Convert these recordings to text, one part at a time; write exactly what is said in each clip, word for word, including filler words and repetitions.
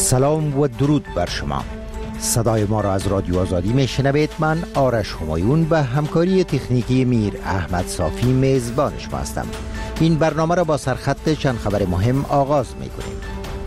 سلام و درود بر شما. صدای ما را از رادیو آزادی میشنوید. من آرش همایون به همکاری تکنیکی میر احمد صافی میزبان شما هستم. این برنامه را با سرخط چند خبر مهم آغاز میکنیم.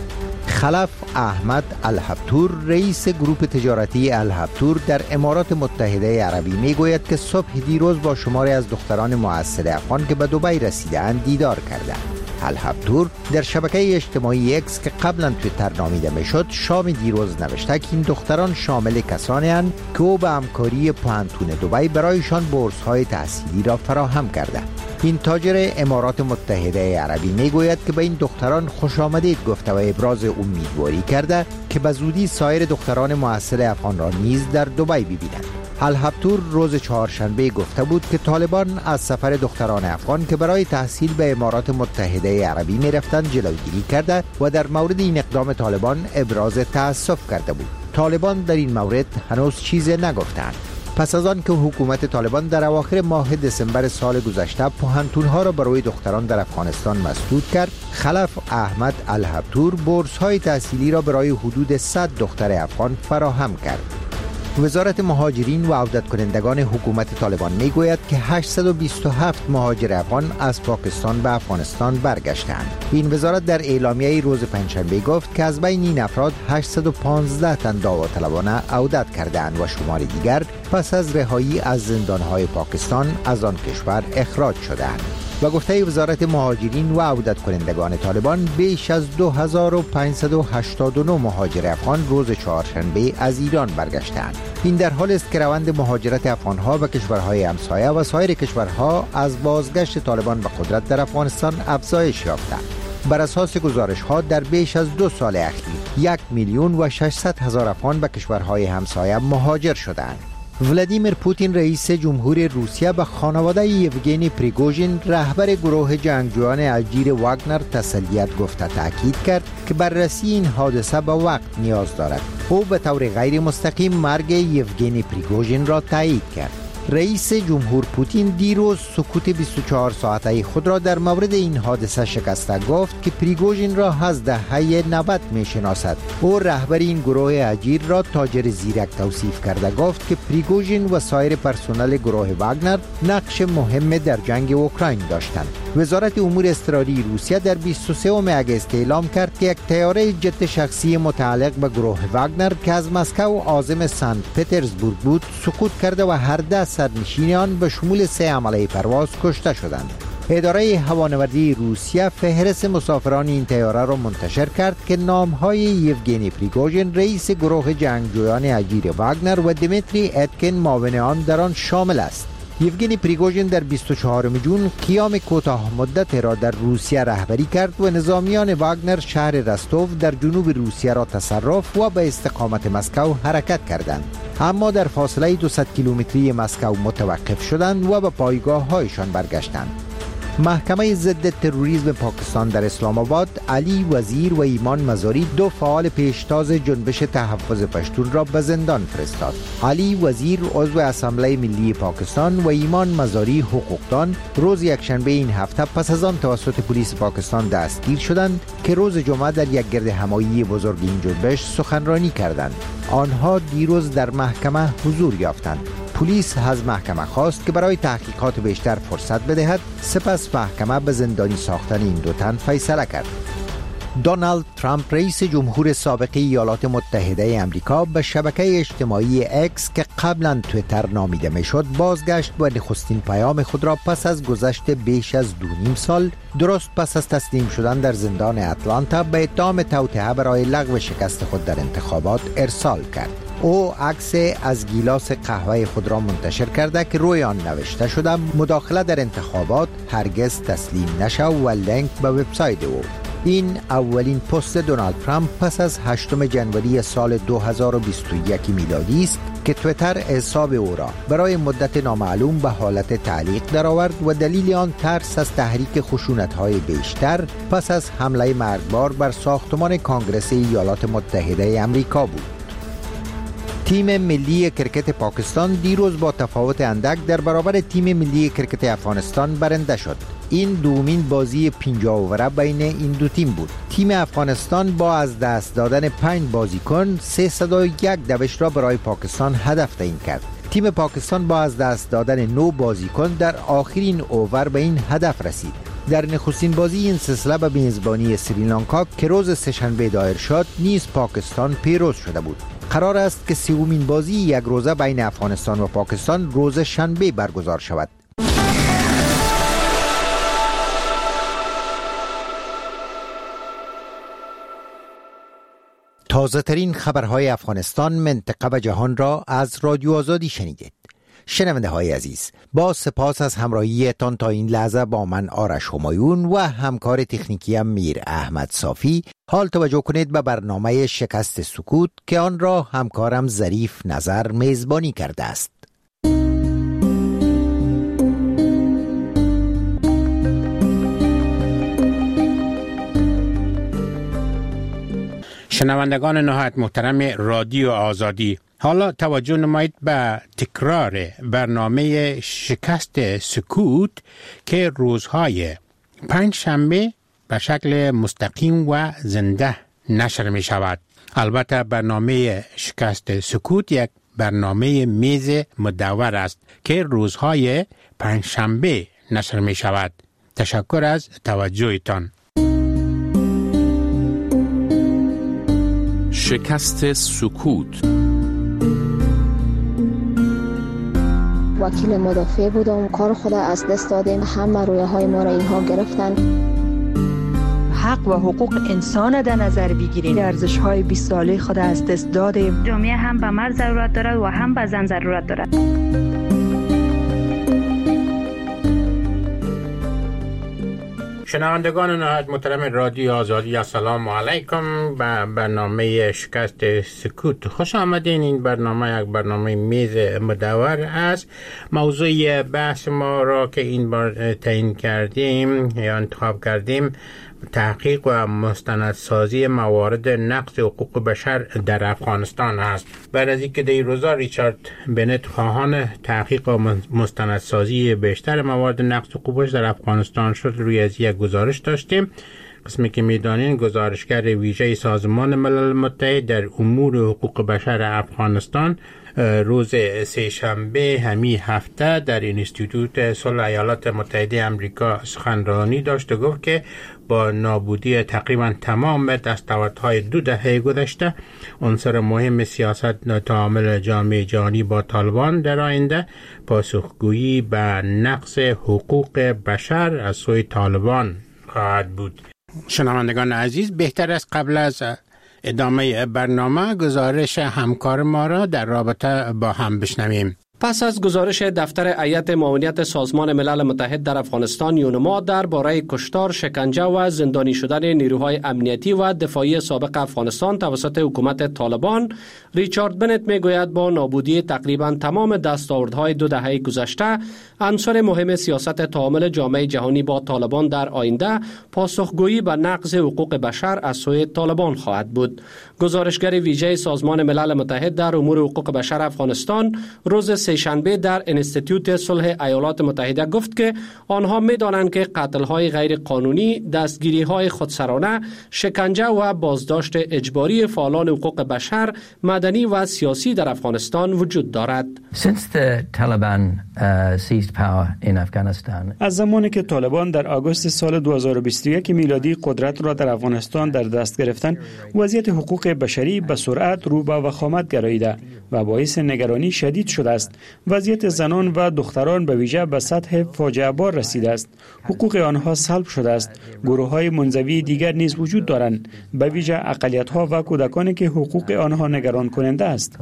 خلف احمد الهبتور رئیس گروپ تجارتی الهبتور در امارات متحده عربی میگوید که صبح دیروز با شماری از دختران معسل افغان که به دبی رسیدند دیدار کردند. الهبتور در شبکه اجتماعی اکس که قبلا تویتر نامیده میشد شام دیروز نوشته که این دختران شامل کسانی اند که او به همکاری پوهنتون دبی برایشان بورس های تحصیلی را فراهم کرده. این تاجر امارات متحده عربی میگوید که به این دختران خوش آمدید گفته و ابراز امیدواری کرده که به زودی سایر دختران معسل افغان را نیز در دبی ببینند. الهبتور روز چهارشنبه گفته بود که طالبان از سفر دختران افغان که برای تحصیل به امارات متحده عربی می رفتند جلوگیری کرده و در مورد این اقدام طالبان ابراز تأسف کرده بود. طالبان در این مورد هنوز چیزی نگفتند. پس از آن که حکومت طالبان در اواخر ماه دسامبر سال گذشته پوهنتون‌ها را برای دختران در افغانستان مسدود کرد، خلف احمد الهبتور بورس‌های تحصیلی را برای حدود صد دختر افغان فراهم کرد. وزارت مهاجرین و عودت کنندگان حکومت طالبان میگوید که هشتصد و بیست و هفت مهاجر افغان از پاکستان به افغانستان برگشتند. این وزارت در اعلامیه روز پنجشنبه گفت که از بین این افراد هشتصد و پانزده تن داوطلبانه عودت کردند و شمار دیگر پس از رهایی از زندانهای پاکستان از آن کشور اخراج شدند. و گفته وزارت مهاجرین و عودت کنندگان طالبان بیش از دو هزار و پانصد و هشتاد و نه مهاجر افغان روز چهارشنبه از ایران برگشتند. این در حالی است که روند مهاجرت افغانها به کشورهای همسایه و سایر کشورها از بازگشت طالبان به قدرت در افغانستان افزایش یافته. بر اساس گزارش‌ها در بیش از دو سال اخیر یک میلیون و ششصد هزار افغان به کشورهای همسایه مهاجر شدند. ولادیمیر پوتین رئیس جمهور روسیه به خانواده یوگنی پریگوژین رهبر گروه جنگجویان الجیر واگنر تسلیت گفته تاکید کرد که بررسی این حادثه به وقت نیاز دارد. او به طور غیر مستقیم مرگ یوگنی پریگوژین را تایید کرد. رئیس جمهور پوتین دیروز سکوت بیست و چهار ساعته خود را در مورد این حادثه شکسته گفت که پریگوژین را از دهه نود می شناسد. او رهبر این گروه اجیر را تاجر زیرک توصیف کرده گفت که پریگوژین و سایر پرسنل گروه واگنر نقش مهم در جنگ اوکراین داشتند. وزارت امور اضطراری روسیه در بیست و سوم آگوست اعلام کرد که یک طیاره جت شخصی متعلق به گروه واگنر که از مسکو عازم سنت پترزبورگ بود سقوط کرده و هر ده سرنشین آن به شمول سه عمله پرواز کشته شدند. اداره هوانوردی روسیه فهرست مسافران این طیاره را منتشر کرد که نام‌های یوگنی پریگوژین رئیس گروه جنگجویان اجیر واگنر و دیمیتری اتکن معاون آن در آن شامل است. یوگنی پریگوژین در بیست و چهارم ژوئن قیام کوتاه مدت را در روسیه رهبری کرد و نظامیان واگنر شهر رستوف در جنوب روسیه را تصرف و به استقامت مسکو حرکت کردند، اما در فاصله دویست کیلومتری مسکو متوقف شدند و به پایگاه‌هایشان برگشتند. محکمه ضد تروریسم پاکستان در اسلام آباد علی وزیر و ایمان مزاری دو فعال پیشتاز جنبش تحفظ پشتون را به زندان فرستاد. علی وزیر عضو اسمبلی ملی پاکستان و ایمان مزاری حقوقدان روز یکشنبه این هفته پس از آن توسط پلیس پاکستان دستگیر شدند که روز جمعه در یک گرد همایی بزرگ این جنبش سخنرانی کردند. آنها دیروز در محکمه حضور یافتند. پلیس از محکمه خواست که برای تحقیقات بیشتر فرصت بدهد، سپس محکمه به زندانی ساختن این دو تن فیصله کرد. دونالد ترامپ رئیس جمهور سابق ایالات متحده آمریکا به شبکه اجتماعی اکس که قبلا تویتر نامیده میشد بازگشت و نخستین پیام خود را پس از گذشت بیش از دو نیم سال درست پس از تسلیم شدن در زندان اتلانتا به اتهام توطئه برای لغو شکست خود در انتخابات ارسال کرد. او عکس از گیلاس قهوه خود را منتشر کرده که روی آن نوشته شده مداخله در انتخابات هرگز تسلیم نشو و لینک به وبسایت او. این اولین پست دونالد ترامپ پس از هشتم ژانویه سال دو هزار و بیست و یک میلادی است که تویتر حساب او را برای مدت نامعلوم به حالت تعلیق درآورد و دلیل آن ترس از تحریک خشونت‌های بیشتر پس از حمله مرگبار بر ساختمان کانگرس ایالات متحده آمریکا بود. تیم ملی کرکت پاکستان دیروز با تفاوت اندک در برابر تیم ملی کرکت افغانستان برنده شد. این دومین بازی پنجاه اووره بین این دو تیم بود. تیم افغانستان با از دست دادن پنج بازیکن سیصد و یک دوش را برای پاکستان هدف تعیین کرد. تیم پاکستان با از دست دادن نه بازیکن در آخرین اوور به این هدف رسید. در نخستین بازی این سلسله به میزبانی سریلانکا که روز سه‌شنبه دایر شد نیز پاکستان پیروز شده بود. قرار است که سومین بازی یک روزه بین افغانستان و پاکستان روز شنبه برگزار شود. تازه ترین خبرهای افغانستان، منطقه و جهان را از رادیو آزادی شنیدید. شنونده های عزیز، با سپاس از همراهیتان تا این لحظه با من آرش همایون و همکار تکنیکیم میر احمد صافی. حال توجه کنید به برنامه شکست سکوت که آن را همکارم ظریف نظر میزبانی کرده است. شنوندگان نهایت محترم رادیو آزادی، حالا توجه نمایید به تکرار برنامه شکست سکوت که روزهای پنج شنبه به شکل مستقیم و زنده نشر می شود. البته برنامه شکست سکوت یک برنامه میز مدور است که روزهای پنج شنبه نشر می شود. تشکر از توجهتان. شکست سکوت. وکیل مدافع بودم، کار خود از دست دادیم، همه رویه های ما را اینها گرفتن. حق و حقوق انسان در نظر بگیریم، ارزش های بیست ساله خود از دست دادیم. جامعه هم به مرد ضرورت دارد و هم به زن ضرورت دارد. شنوندگان نهایت محترم رادیو آزادی، السلام علیکم. به برنامه شکست سکوت خوش آمدین. این برنامه یک برنامه میز مدور است. موضوع بحث ما را که این بار تعیین کردیم یا انتخاب کردیم تحقیق و مستندسازی موارد نقض حقوق بشر در افغانستان است. بعد از اینکه در روزا ریچارد بنت خواهان تحقیق و مستندسازی بیشتر موارد نقض حقوق بشر در افغانستان شد، روی از یک گزارش داشتیم. قسمی که میدانین گزارشگر ویژه سازمان ملل متحد در امور حقوق بشر افغانستان روز سه‌شنبه همین هفته در انستیتوت صلح ایالات متحده آمریکا سخنرانی داشت و گفت که با نابودی تقریبا تمام دستاوردهای دو دهه گذشته، عنصر مهم سیاست تعامل جامعه جهانی با طالبان در آینده پاسخگویی به نقض حقوق بشر از سوی طالبان خواهد بود. شنوندگان عزیز، بهتر است قبل از ادامه برنامه گزارش همکار ما را در رابطه با هم بشنویم. پس از گزارش دفتر هیئت معاونت سازمان ملل متحد در افغانستان یونما درباره کشتار، شکنجه و زندانی شدن نیروهای امنیتی و دفاعی سابق افغانستان توسط حکومت طالبان، ریچارد بنت میگوید با نابودی تقریبا تمام دستاوردهای دو دهه گذشته، عنصر مهم سیاست تعامل جامعه جهانی با طالبان در آینده پاسخگویی به نقض حقوق بشر از سوی طالبان خواهد بود. گزارشگر ویژه سازمان ملل متحد در امور حقوق بشر افغانستان روز سه‌شنبه در انستیتوت صلح ایالات متحده گفت که آنها می‌دانند که قتل‌های غیر قانونی، دستگیری‌های خودسرانه، شکنجه و بازداشت اجباری فعالان حقوق بشر، مدنی و سیاسی در افغانستان وجود دارد. از زمانی که طالبان در آگوست سال دو هزار و بیست و یک میلادی قدرت را در افغانستان در دست گرفتند، وضعیت حقوق بشری به سرعت رو به وخامت گراییده و باعث نگرانی شدید شده است. وضعیت زنان و دختران به ویژه به سطح فاجعه بار رسیده است. حقوق آنها سلب شده است. گروه‌های منزوی دیگر نیز وجود دارند، به ویژه اقلیت‌ها و کودکانی که حقوق آنها نگران کننده است.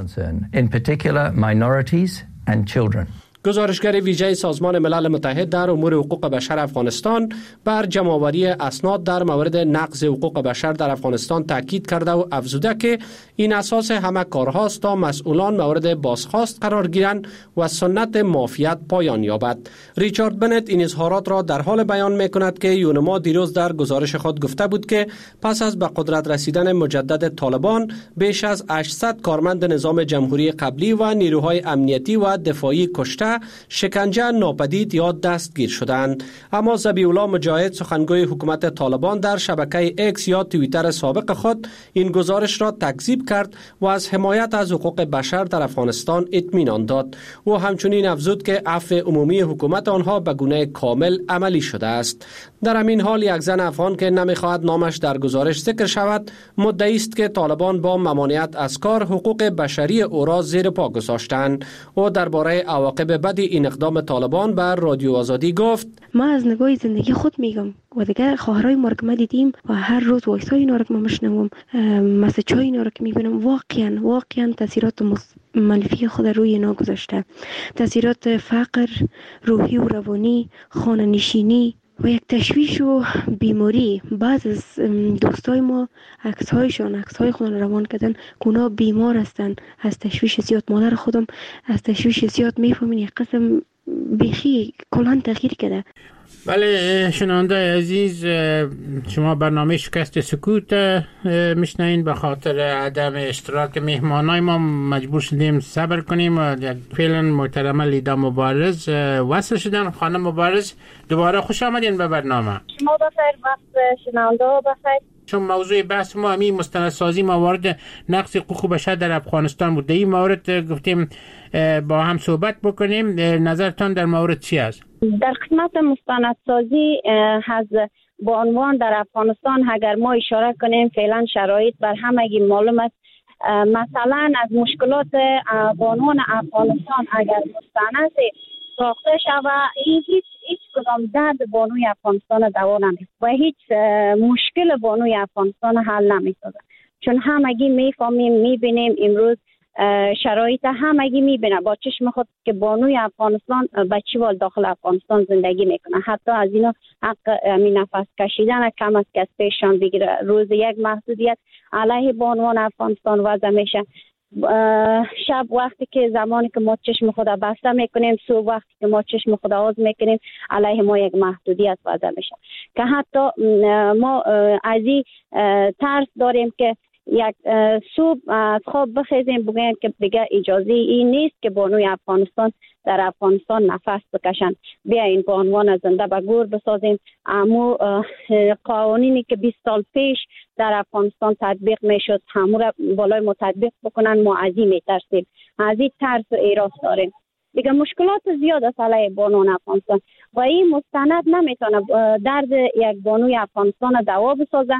گزارشگر ویژه سازمان ملل متحد در امور حقوق بشر افغانستان بر جمع‌آوری اسناد در مورد نقض حقوق بشر در افغانستان تاکید کرده و افزوده که این اساس همه کارهاست تا مسئولان مورد بازخواست قرار گیرند و سنت مافیات پایان یابد. ریچارد بنت این اظهارات را در حال بیان می کند که یونما دیروز در گزارش خود گفته بود که پس از به قدرت رسیدن مجدد طالبان بیش از هشتصد کارمند نظام جمهوری قبلی و نیروهای امنیتی و دفاعی کشته، شکنجه، ناپدید یا دستگیر شدند. اما ذبیح‌الله مجاهد سخنگوی حکومت طالبان در شبکه ایکس یا توییتر سابق خود این گزارش را تکذیب کرد و از حمایت از حقوق بشر در افغانستان اطمینان داد. و همچنین افزود که عفو عمومی حکومت آنها به گونه کامل عملی شده است. در همین حال یک زن افغان که نمیخواهد نامش در گزارش ذکر شود مدعی است که طالبان با ممانعت از کار حقوق بشری او را زیر پا گذاشتند. او درباره عواقب بد این اقدام طالبان بر رادیو آزادی گفت: ما از نگاه زندگی خود میگم و دیگه خواهرای ما را که ما دیدیم و هر روز وایسای اینا را که ما میشنوم، مسیجای اینا را که میبینم، واقعا واقعا تاثیرات منفی خود روی اینا گذاشته. تاثیرات فقر، روحی و روانی، خانه نشینی و یک تشویش و بیماری. بعض از دوستای ما عکس‌هایشان عکس‌های خود روان کردن که اونا بیمار هستند از تشویش زیاد. مادر خودم از تشویش زیاد میفهمین یک قسم بیخی کلان تغییر کرده. بله شنونده عزیز، شما برنامه شکست سکوت میشنین. به خاطر عدم اشتراک مهمانای ما مجبور شدیم صبر کنیم و فعلا محترمه لیدا مبارز وصل شدن. خانم مبارز دوباره خوش آمدین به برنامه. شما بخیر، وقت شنونده بخیر. چون موضوع بحث ما همین مستندسازی موارد نقض حقوق بشر در افغانستان بود. در این مورد گفتیم با هم صحبت بکنیم. نظرتان در مورد چی است؟ در خدمت مستندسازی از با عنوان در افغانستان اگر ما اشاره کنیم فعلا شرایط بر همگی معلوم است. مثلا از مشکلات با عنوان افغانستان اگر مستند ساخته شود، این هیچ هیچ کدام درد بانوی افغانستان دوا نمی‌کنه و هیچ مشکل بانوی افغانستان حل نمی‌سازه. چون همگی میفهمیم میبینیم امروز شرایط همگی میبینه با چشم خود که بانوی افغانستان بچه وال داخل افغانستان زندگی میکنه. حتی از اینا حق همین نفس کشیدن کم از کس پیشان بگیره. روز یک محدودیت علیه بانوان افغانستان وضع میشه. شب وقتی که زمانی که ما چشم خود بسته میکنیم، صبح وقتی که ما چشم خود باز میکنیم، علیه ما یک محدودیت وضع میشه که حتی ما از این ترس داریم که یک صبح از خواب بخیزیم بگویم که دیگه اجازه این نیست که بانوی افغانستان در افغانستان نفس بکشن. بیاین به عنوان زنده به گور بسازیم. امو قوانینی که بیست سال پیش در افغانستان تطبیق میشد همو را بالای ما تطبیق بکنن. ما از این میترسیم، از این ترس و ایراس داریم. دیگه مشکلات زیاد است علیه بانوان افغانستان و این مستند نمیتونه درد یک بانوی افغانستان دوا بسازه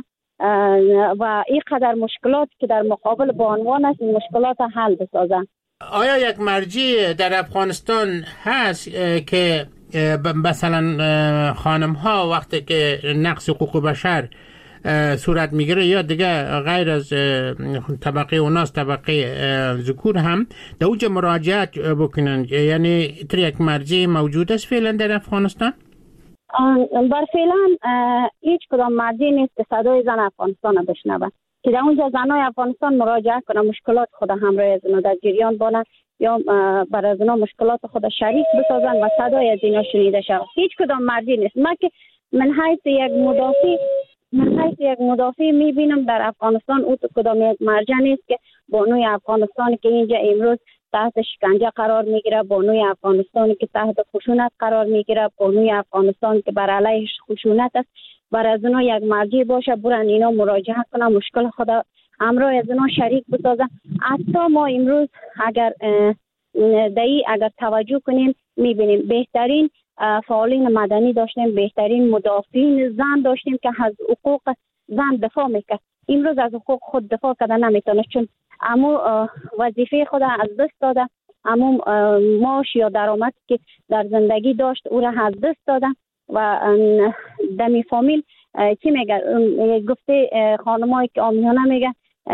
و این قدر مشکلات که در مقابل با عنوان است این مشکلات حل بسازن. آیا یک مرجع در افغانستان هست که مثلا خانم ها وقتی که نقض حقوق بشر صورت میگیره یا دیگه غیر از طبقه اوناست طبقه ذکور هم در اونجا مراجعت بکنن؟ یعنی تر یک مرجع موجود است فعلا در افغانستان؟ بر فعلا هیچ کدام مرجع نیست که صدای زن افغانستان بشنوه که در اونجا زنای افغانستان مراجعه کنه، مشکلات خود همراه از اینا در جریان بانه یا بر از اینا مشکلات خود شریک بسازن و صدای از اینا شنیده شود. هیچ کدام مرجع نیست. من که من حیث یک مدافع من حیث یک مدافع میبینم در افغانستان او کدام یک مرجع نیست که بانوی افغانستان که اینجا امروز تحت شکنجه قرار میگیره، بانوی افغانستانی که تحت خشونت قرار میگیره، بانوی افغانستان که بر علیه خشونت است، بر از اونا یک مرجع باشه برن اینا مراجعه کنن، مشکل خود همراه از اونا شریک بسازن. حتی ما امروز اگر دایی اگر توجه کنیم میبینیم بهترین فعالین مدنی داشتیم، بهترین مدافعین زن داشتیم که از حقوق زن دفاع میکرد. امروز از حقوق خود دفاع کردن نمیتونه چون امو وظیفه خود از دست داده، امو معاش یا درآمد که در زندگی داشت او را از دست داده و دمی فامیل چی میگه گفته خانمایی که آمیانه میگه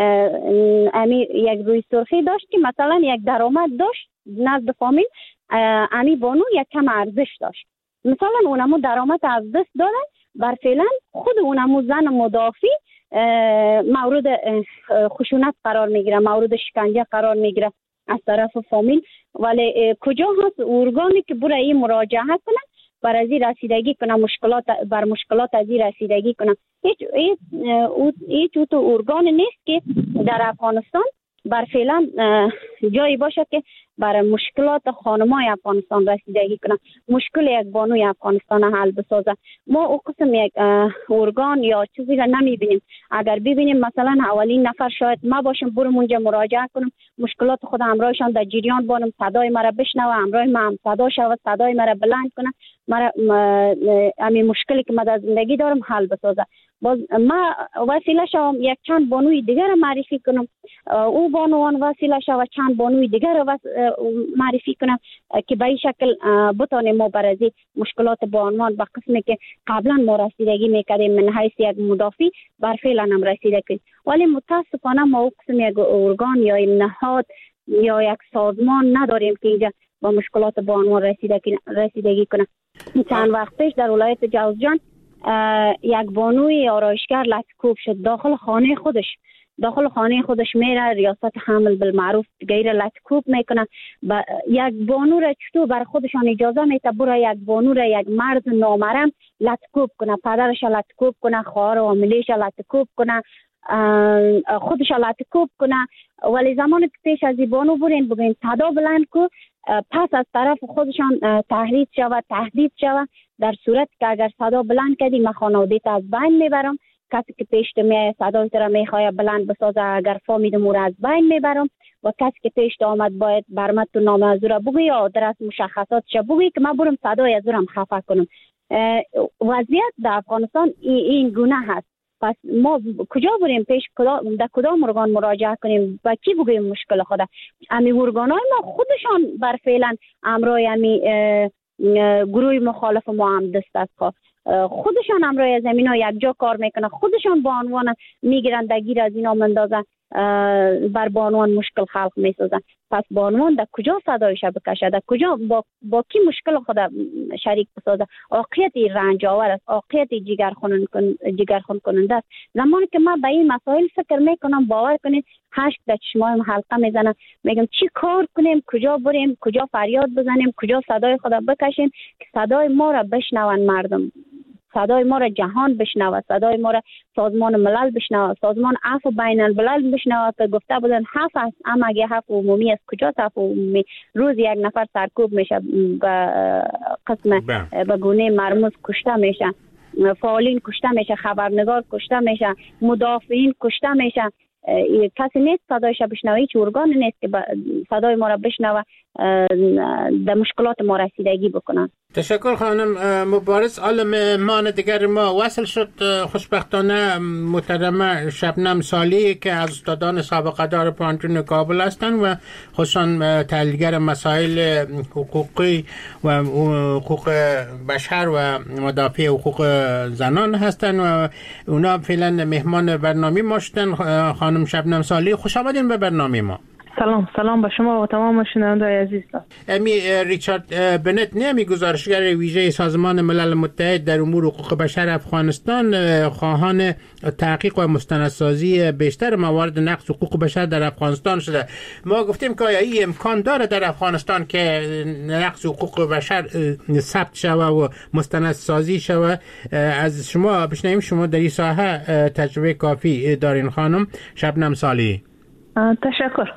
امی یک روی سرخی داشت که مثلا یک درآمد داشت نزد فامیل، امی بانو یک کم ارزش داشت، مثلا اونمو درآمد از دست دادن. بر فعلا خود اونمو زن مدافع مورد خشونت قرار میگیره، مورد شکنجه قرار میگیره از طرف فامیل. ولی کجا هست ارگانی که برای این مراجعه کنه، بر از این رسیدگی کنه، مشکلات بر مشکلات از این رسیدگی کنه؟ هیچ هیچ هیچ تو ارگان نیست که در افغانستان بر فعلا جایی باشه که بر مشکلات خانمای افغانستان رسیدگی کنه، مشکل یک بانوی افغانستان حل بسازه. ما او قسم یک ارگان یا چیزی را نمیبینیم. اگر ببینیم مثلا اولین نفر شاید ما باشم، برم اونجا مراجعه کنم، مشکلات خود همراهشان در جریان بانم، صدای مرا بشنوه، همراه ما هم صدا شود، صدای مرا بلند کنه، مرا همین مشکلی که ما در زندگی دارم حل بسازه. باز ما وسیله شوم یک چند بانوی دیگر را معرفی کنم، او بانوان وسیله شوه چند بانوی دیگر را معرفی کنم که به این شکل بتانیم ما بر از مشکلات بانوان به قسمی که قبلا ما رسیدگی میکردیم من حیث یک مدافع بر فعلا هم رسیده کنیم. ولی متاسفانه ما او قسم یک ارگان یا نهاد یا یک سازمان نداریم که اینجا با مشکلات بانوان رسیدگی کنه. چند وقت پیش در ولایت جوزجان یک بانوی آرایشگر لطکوب شد، داخل خانه خودش داخل خانه خودش میره، ریاست حمل بالمعروف غیر لطکوب میکنه. یک بانو را چطور بر خودشان اجازه میده برای یک بانو را یک مرد نامحرم لطکوب کنه، پدرش لطکوب کنه، خواهر و عاملیش لطکوب کنه، خودش لطکوب کنه؟ ولی زمانی که پیش از این بانو برین بگین صدا بلند کو، پس از طرف خودشان تهدید شود تهدید شود در صورت که اگر صدا بلند کردی من خانواده‌ت از بین میبرم، کسی که پیش تو میاد صدای تو را میخواه بلند بسازه اگر فهمیدم او را از بین میبرم، و کسی که پیش تو آمد باید برمت تو نام از او را بگوی یا آدرس مشخصاتش بگوی که من برم صدای از او را خفه کنم. وضعیت در افغانستان این گونه هست. پس ما کجا بریم پیش کدام در کدام ارگان مراجعه کنیم، با کی بگویم مشکل خود؟ امی ارگانای ما خودشان بر فعلا امرای امی گروه مخالف ما هم دست است، خودشان امرای زمین ها یک جا کار میکنه، خودشان با عنوان میگیرن در گیر از اینا مندازن، بر بانوان مشکل خلق میسازن. پس بانوان در کجا صدایش بکشه، در کجا با, با کی مشکل خود شریک بسازه؟ عاقیت رنج آور است، عاقیت جگرخون جگرخون کننده است. زمانی که من به این مسائل فکر میکنم باور کنید هشت در چشمایم حلقه میزنم، میگم چی کار کنیم، کجا بریم، کجا فریاد بزنیم، کجا صدای خود بکشیم که صدای ما را بشنون مردم، صدای ما را جهان بشنوه، صدای ما را سازمان ملل بشنوه، سازمان عفو بین الملل بشنوه که گفته بودن حف است، اما اگه حف عمومی است کجا حف عمومی؟ روز یک نفر سرکوب میشه، به قسم به گونه مرموز کشته میشه، فعالین کشته میشه، خبرنگار کشته میشه، مدافعین کشته میشه. کسی نیست صدایش بشنوه، هیچ ارگان نیست که صدای ما را بشنوه در مشکلات ما رسیدگی بکنن. تشکر خانم مبارز. عالم مان دیگر ما وصل شد، خوشبختانه محترمه شبنم سالی که از استادان سابقه دار پانتون کابل هستند و خصوصا تحلیلگر مسائل حقوقی و حقوق بشر و مدافع حقوق زنان هستند و اونا فعلا مهمان برنامه ما شدن. خانم شبنم سالی خوش آمدین به برنامه ما. سلام سلام به شما و تمام شنوندگان عزیز. امی ریچارد بنت نمی گزارشگر ویژه سازمان ملل متحد در امور حقوق بشر افغانستان خواهان تحقیق و مستندسازی بیشتر موارد نقض حقوق بشر در افغانستان شده. ما گفتیم که آیا این امکان داره در افغانستان که نقض حقوق بشر ثبت شوه و مستندسازی شوه؟ از شما بشنویم، شما در این ساحه تجربه کافی دارین خانم شبنم سالی. تشکر.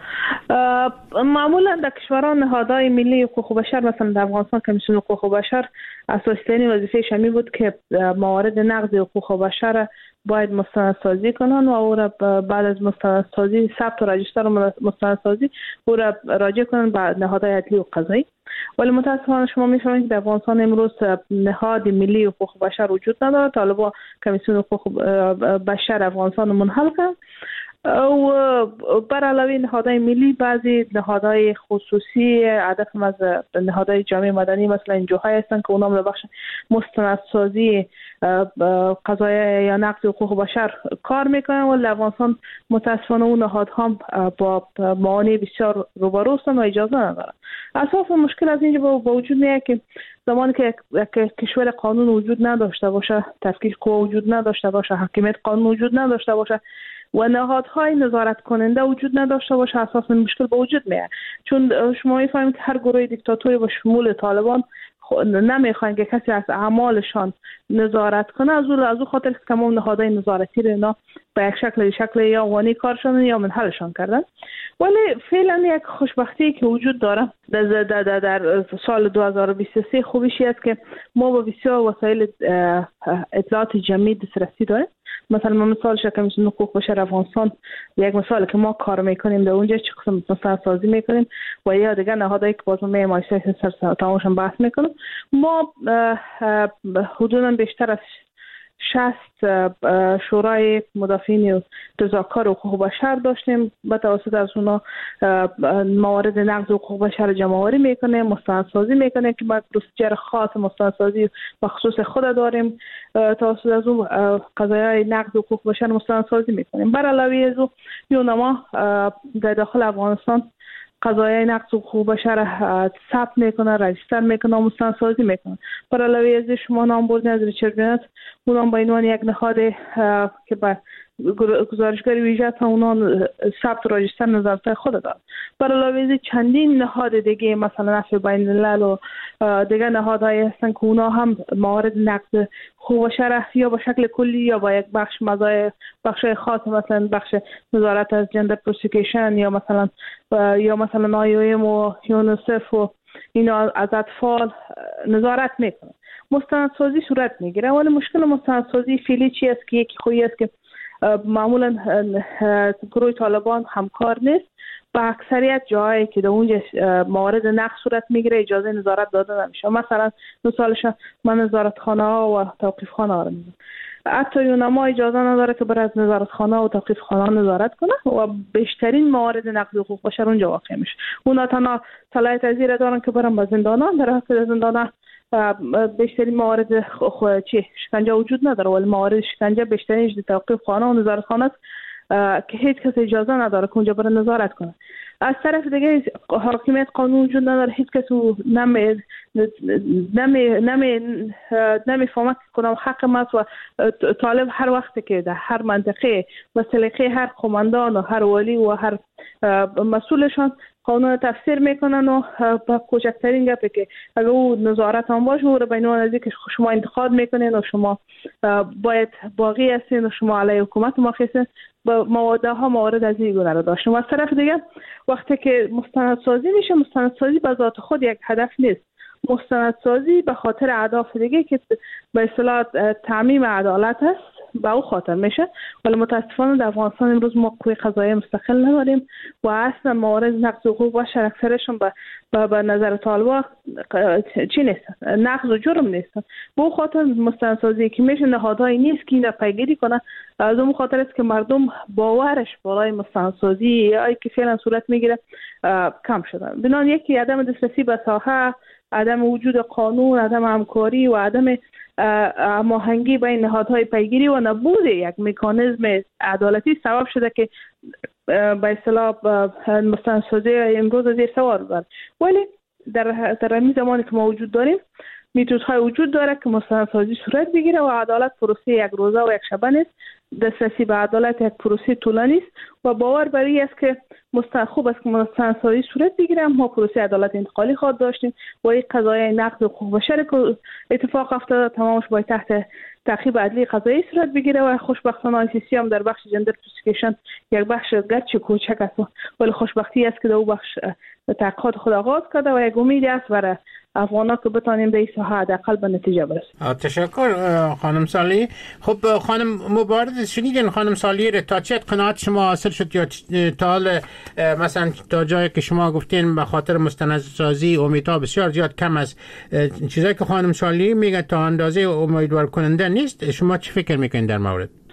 معمولا در کشوران نهادهای ملی حقوق بشر مثلا در افغانستان کمیسیون حقوق بشر اساسی‌ترین وظیفه‌اش همین بود که موارد نقض حقوق بشر باید مستندسازی کنن و او را بعد از مستندسازی ثبت و رجیستر و مستندسازی او را راجع کنن به نهادهای عدلی و قضایی. ولی متاسفانه شما می‌فهمید که در افغانستان امروز نهاد ملی حقوق بشر وجود نداره. طالبان کمیسیون حقوق بشر افغانستان منحل کرد. و بر علاوه نهادهای ملی بعضی نهادهای خصوصی هدف از نهادهای جامعه مدنی مثلا انجوهای هستن که اونام در بخش مستندسازی قضایا یا نقض حقوق بشر کار میکنن و افغانستان متاسفانه اون نهادها با معانی بسیار روبرو هستن و اجازه ندارن. اساس مشکل از اینجا با وجود میاد که زمانی که کشور قانون وجود نداشته باشه، تفکیک قوا وجود نداشته باشه، حاکمیت قانون وجود نداشته باشه و نهادهای نظارت کننده وجود نداشته باشه، اساساً مشکل به وجود میاد. چون شما میفهمید که هر گروه دیکتاتوری با شمول طالبان نمیخواین که کسی از اعمالشان نظارت کنه، از اون از اون خاطر که تمام نهادهای نظارتی رو اینا به یک شکل شکل یا وانی کارشان یا منحلشان کردن. ولی فعلا یک خوشبختی که وجود داره در, در, در سال دو هزار و بیست و سه خوبیشی است که ما با بسیار وسایل اطلاعات جمعی دسترسی داریم. مثلا ما مثالش کمیسیون حقوق بشر افغانستان یک مثال که ما کار میکنیم در اونجا چه قسم مستندسازی میکنیم و یا دیگر نهادهایی که باز ما مایسای سر تماشا بحث میکنیم. ما حدودا بیشتر از شصت شورای مدافعین و تظاهرکار حقوق بشر داشتیم. به توسط از اونا موارد نقض حقوق بشر جمع‌آوری میکنه، مستندسازی میکنه که ما پروسیجر خاص مستندسازی و خصوص خود داریم. توسط از اون قضایای نقض حقوق بشر مستندسازی میکنیم. بر علاوه از اون یونما در داخل افغانستان قضایای نقض حقوق بشر ثبت میکنه، رجیستر میکنه و مستندسازی میکنه. بر علاوه از شما نام بردین از ریچارد بنت، اونم با عنوان یک نهاد که با گزارشگری ویژه تا اونان ثبت و رجیستر نظارت خود دارد. بر علاوه از چندین نهاد دیگه مثلا عفو بین الملل و دیگر نهادهای هستن که اونا هم موارد نقض حقوق بشر یا با شکل کلی یا با یک بخش مزایای بخش خاص مثلا بخش نظارت از جندر پروسیکیشن یا مثلا یا مثلا آی او ام و یونیسف و اینا از اطفال نظارت میکنه. مستندسازی صورت میگیره. ولی مشکل مستندسازی فعلی چی است که یکی خوبی است که معمولا گروه طالبان همکار نیست. با اکثریت جایی که در اونجا موارد نقض صورت میگیره اجازه نظارت داده نمیشه. مثلا مثالش من نظارتخانه ها و توقیف خانه ها رو میگم. حتی یونما اجازه نداره که بر از نظارتخانه و توقیف خانه نظارت کنه و بیشترین موارد نقض حقوق بشر اونجا واقع میشه. اونا تنها صلاحیت ازیر دارن که برن به زندانان، در حال که زندانان بیشترین موارد خو چی شکنجه وجود نداره، ولی موارد شکنجه بیشترینش در توقیف خانه و نظارتخانه است که هیچ کس اجازه نداره که اونجا برن نظارت کنه. از طرف دیگه حاکمیت قانون وجود نداره، هیچ کس نمی نمی نمی نمیفهمه که کدام حق است و طالب هر وقت که در هر منطقه و سلیقه هر قماندان و هر ولی و هر مسئولشان قانون تفسیر میکنن و با کوچکترین گپی که اگر او نظارت هم باشه او رو بین اون ازی که شما انتقاد میکنین و شما باید باقی هستین و شما علیه حکومت مخیصین با مواده ها موارد از این گونه رو داشتیم. و از طرف دیگه وقتی که مستندسازی میشه، مستندسازی به ذات خود یک هدف نیست. مستندسازی به خاطر اهداف دیگه که به اصطلاح تعمیم عدالت است به او خاطر میشه. ولی متاسفانه در افغانستان امروز ما قوه قضاییه مستقل نداریم و اصلا موارد نقض حقوق بشر اکثرشون به به نظر طالبان چی نیستن، نقض و جرم نیستن. به او خاطر مستندسازی که میشه نهادهایی نیست که اینا پیگیری کنه. از اون خاطر است که مردم باورش بالای مستندسازی یا که فعلا صورت میگیره کم شدن. بنابراین یکی عدم دسترسی به ساحه، عدم وجود قانون، عدم همکاری و عدم هماهنگی بین نهادهای پیگیری و نبود یک مکانیزم عدالتی سبب شده که به اصطلاح مستندسازی امروز زیر سوال ببرد. ولی در در این زمانی که ما وجود داریم میتودهای وجود داره که مستندسازی صورت بگیره و عدالت پروسه یک روزه و یک شبه نیست. دسترسی به عدالت یک پروسه طولانی است و باور بر این است که خوب است که مستندسازی صورت بگیره. ما پروسه عدالت انتقالی خواهد داشتیم و این قضایای نقض حقوق بشر که اتفاق افتاده تمامش باید تحت تعقیب عدلی قضایی صورت بگیره و خوشبختانه آی سی سی هم در بخش جندر پروسیکیشن یک بخش گرچه کوچک است ولی خوشبختی است که در او بخش تحقیقات خود آغاز کرده و یک امیدی است برای افغانا که بتانیم به این ساحه حداقل به نتیجه برسیم. تشکر خانم صالحی. خب خانم مبارز شنیدین خانم صالحی را، تا چه قناعت شما حاصل شد یا تا حال مثلا تا جایی که شما گفتین به خاطر مستندسازی امیدها بسیار زیاد کم است، چیزایی که خانم صالحی میگه تا اندازه امیدوار کننده نیست، شما چه فکر میکنین در مورد؟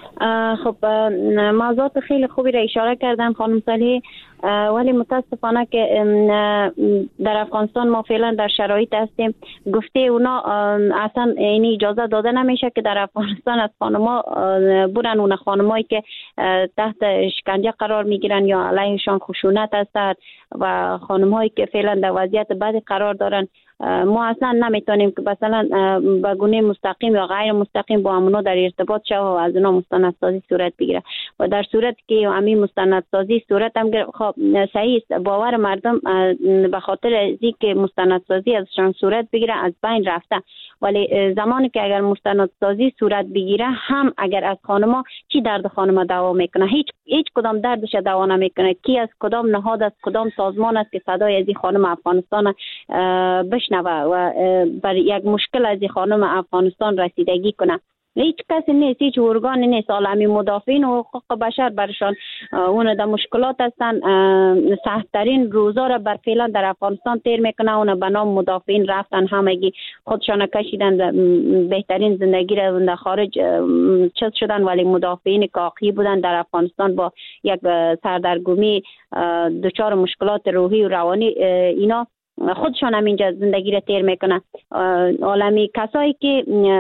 خب موضوعات خیلی خوبی را اشاره کردن خانم صالحی، ولی متاسفانه که در افغانستان ما فعلا در شرایط هستیم گفته اونا اصلا اینی اجازه داده نمیشه که در افغانستان از خانما برن اون خانمایی که تحت شکنجه قرار میگیرن یا علیهشان خشونت هست و خانمهایی که فعلا در وضعیت بدی قرار دارن. ما اصلا نمیتونیم که مثلا به گونه مستقیم یا غیر مستقیم با همونا در ارتباط شو و از اونا مستندسازی صورت بگیره و در صورت که همین مستندسازی صورت هم خب صحیح است، باور مردم به خاطر ازی که مستندسازی ازشان صورت بگیره از بین رفته، ولی زمانی که اگر مستندسازی صورت بگیره هم اگر از خانما چی درد خانما دوا میکنه، هیچ هیچ کدام دردش دوا نمیکنه. کی از کدام نهاد از کدام سازمان است که صدای از این خانم افغانستان بشنوه و بر یک مشکل از این خانم افغانستان رسیدگی کنه؟ هیچ کسی نیست، هیچ ارگانی نیست. عالمی مدافعین حقوق بشر برشان اون در مشکلات هستن، سخت‌ترین روزا را بر فعلا در افغانستان تیر میکنه. اون به نام مدافعین رفتن همگی خودشان کشیدن بهترین زندگی را در خارج چیز شدن، ولی مدافعین کاقی بودن در افغانستان با یک سردرگمی دچار مشکلات روحی و روانی اینا خودشان هم اینجا زندگی را تیر میکنه. عالمی کسایی که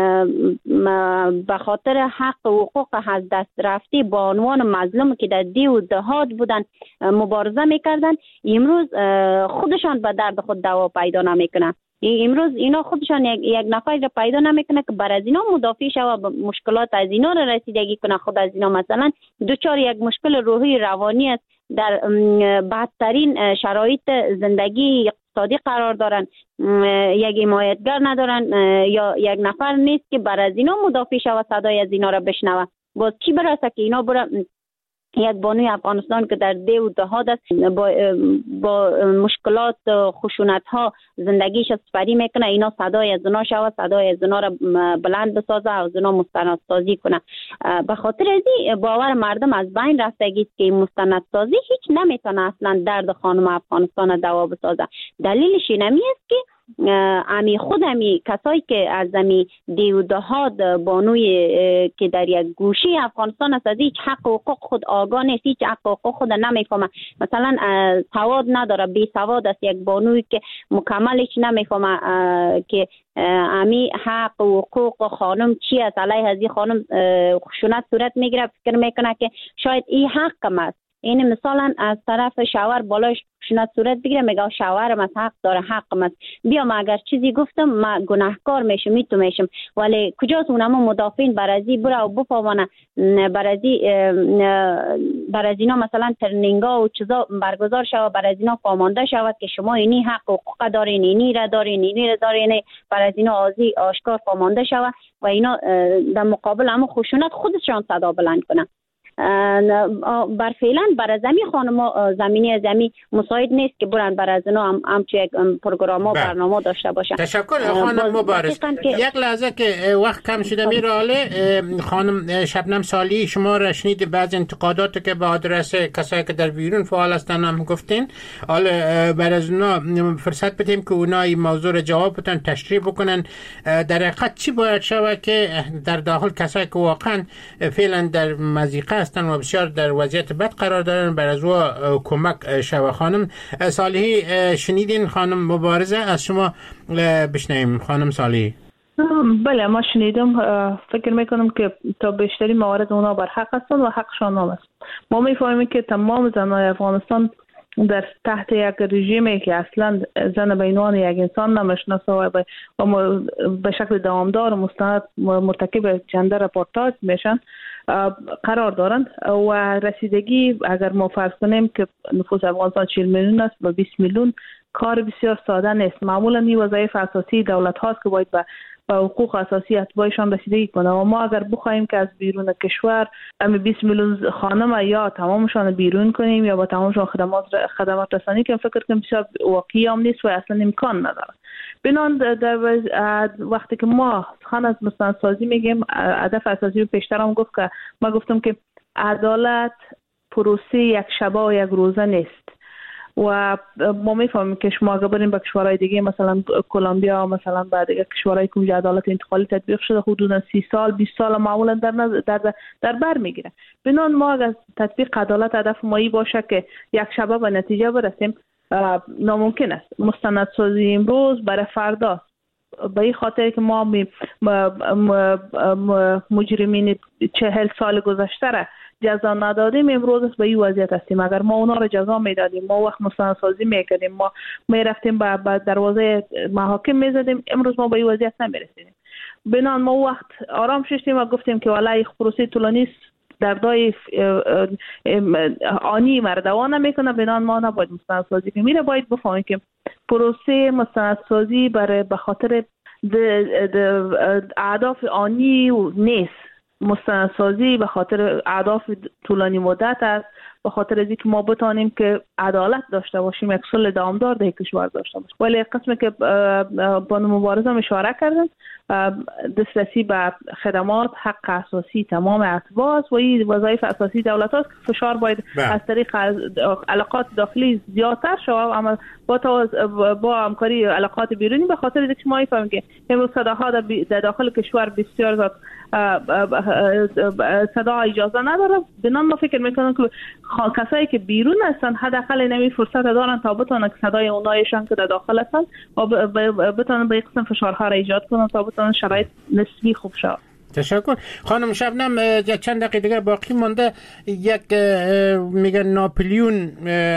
به خاطر حق و حقوق از دست رفتی با عنوان مظلوم که در دی و دهات بودن مبارزه میکردن، امروز خودشان به درد خود دوا پیدا نمیکنه. امروز اینا خودشان یک, یک نفر را پیدا نمیکنه که بر از اینا مدافع شود، مشکلات از اینا را رسیدگی کنه. خود از اینا مثلا دوچار یک مشکل روحی روانی است، در بدترین شرایط زندگی اقتصادی قرار دارن، یک حمایتگر ندارن یا یک نفر نیست که بر از اینا مدافع شود، صدای از اینا را بشنوه. باز کی برسه که اینا برا یک بانوی افغانستان که در ده و دهات است با, با مشکلات خشونت ها زندگیش سپری میکنه، اینا صدای از اونا شود، صدای از اونا را بلند بسازه و از اونا مستندسازی کنه. به خاطر ازی باور مردم از بین رفتگی که مستندسازی هیچ نمیتونه اصلا درد خانم افغانستان دوا بسازه. دلیلش اینمی است که امی خود امی کسایی که از امی دیودهات بانوی که در یک گوشه افغانستان است از هیچ حق و حقوق خود آگاه نیست، هیچ حق و حقوق خود نمیفهمه. مثلا سواد نداره، بی سواد است، یک بانوی که مکملش نمیفهمه که امی حق و حقوق خانم چی است. علیه از این خانم خشونت صورت میگیره، فکر میکنه که شاید این حقم است. این مثلا از طرف شوهر بالاش خشونت صورت بگیره، میگه شوهرم از حق داره، حقم است، بیا ما اگر چیزی گفتم ما گناهکار میشم، میتو میشم. ولی کجاست اونم مدافعین برازی بره و بفهمونه، برازی برازینا مثلا ترنینگا و چیزا برگزار شود، برازینا فهمانده شود که شما اینی حق و حقوق دارین، اینی را دارین، اینی را دارین، برازینا آزی آشکار فهمانده شود و اینا در مقابل هم خشونت خودشان صدا بلند کنن. بر فعلا بر زمین خانم زمینی زمین مساعد نیست که برن بر از اینا هم همچه یک پروگرام و برنامه داشته باشن. تشکر خانم مبارز. یک لحظه که وقت کم شده میراله، خانم شبنم صالحی شما را شنید بعض انتقادات که به آدرس کسایی که در بیرون فعال هستن هم گفتین، حالا بر از اونا فرصت بدیم که اونا این موضوع را جواب بدن، تشریح بکنن. در حقیقت چی باید شود که در داخل کسایی که واقعا فعلا در مضیقه هستن و بسیار در وضعیت بد قرار دارن بر از او کمک شود؟ خانم صالحی شنیدین خانم مبارزه، از شما بشنویم. خانم صالحی. بله ما شنیدم، فکر میکنم که تا بیشتری موارد اونا بر حق هستند و حقشان هم است. ما میفهمیم که تمام زنای افغانستان در تحت یک رژیمی که اصلا زن به عنوان یک انسان نمیشناسه و به شکل دوامدار و مستند مرتکب جندر اپارتاید میشن قرار دارند و رسیدگی اگر ما فرض کنیم که نفوس افغانستان چهل میلیون است و بیست میلیون کار بسیار ساده نیست. معمولا این وظایف اساسی دولت هاست که باید به با حقوق اساسی اتباعشان رسیدگی کنه و ما اگر بخوایم که از بیرون کشور امی بیست میلیون خانم یا تمامشان بیرون کنیم یا با تمامشان خدمات خدمات رسانی کنیم، فکر کنم بسیار واقعی هم نیست و اصلا امکان نداره. بنان در وقتی که ما سخن از مستندسازی میگیم، هدف اساسی رو پیشتر هم گفت که ما گفتم که عدالت پروسه یک شبه و یک روزه نیست. و ما میفهمیم که شما اگر بریم به کشورهای دیگه مثلا کلمبیا مثلا بعد دیگه کشورهای که عدالت انتقالی تطبیق شده حدودا سی سال بیست سال معمولا در در در بر میگیره. بنان ما اگر تطبیق عدالت هدف ما این باشه که یک شبه به نتیجه برسیم ناممکن است. مستندسازی امروز برای فردا به این خاطر که ما مجرمین چهل سال گذشته را جزا ندادیم امروز به این وضعیت هستیم. اگر ما اونا را جزا میدادیم ما وقت مستندسازی میکردیم ما میرفتیم به دروازه محاکم میزدیم امروز ما به این وضعیت نمیرسیدیم. بنان ما وقت آرام شدیم و گفتیم که والله پروسه طولانی در دای آنی مردوانه میکنه. بنان ما نباید مستندسازی کنیم. میره باید بفهمیم که پروسه مستندسازی برای به خاطر اهداف آنی نیست. مستندسازی به خاطر اهداف طولانی مدت است، به خاطر از اینکه ما بتانیم که عدالت داشته باشیم، یک صلح دامدار در کشور داشته باشیم. ولی قسمی که بانو مبارزه اشاره کردن دسترسی به خدمات حق اساسی تمام اتباع است و این وظایف اساسی دولت است که فشار باید بله. از طریق علاقات داخلی زیادتر شود اما با با همکاری علاقات بیرونی. به خاطر اینکه ما میفهمیم که امروز صداها در داخل کشور بسیار زیاد صدا اجازه نداره. بنان ما فکر میکنم که کسایی که بیرون هستن حداقل نمی فرصت دارن تا بتونن که صدای اونایشان که در داخل هستن و بتونن به قسم فشارها را ایجاد کنن تا بتونن شرایط نسبی خوب شود. تشکر خانم شبنم. یک چند دقیقه دیگر باقی مونده. یک میگن ناپلیون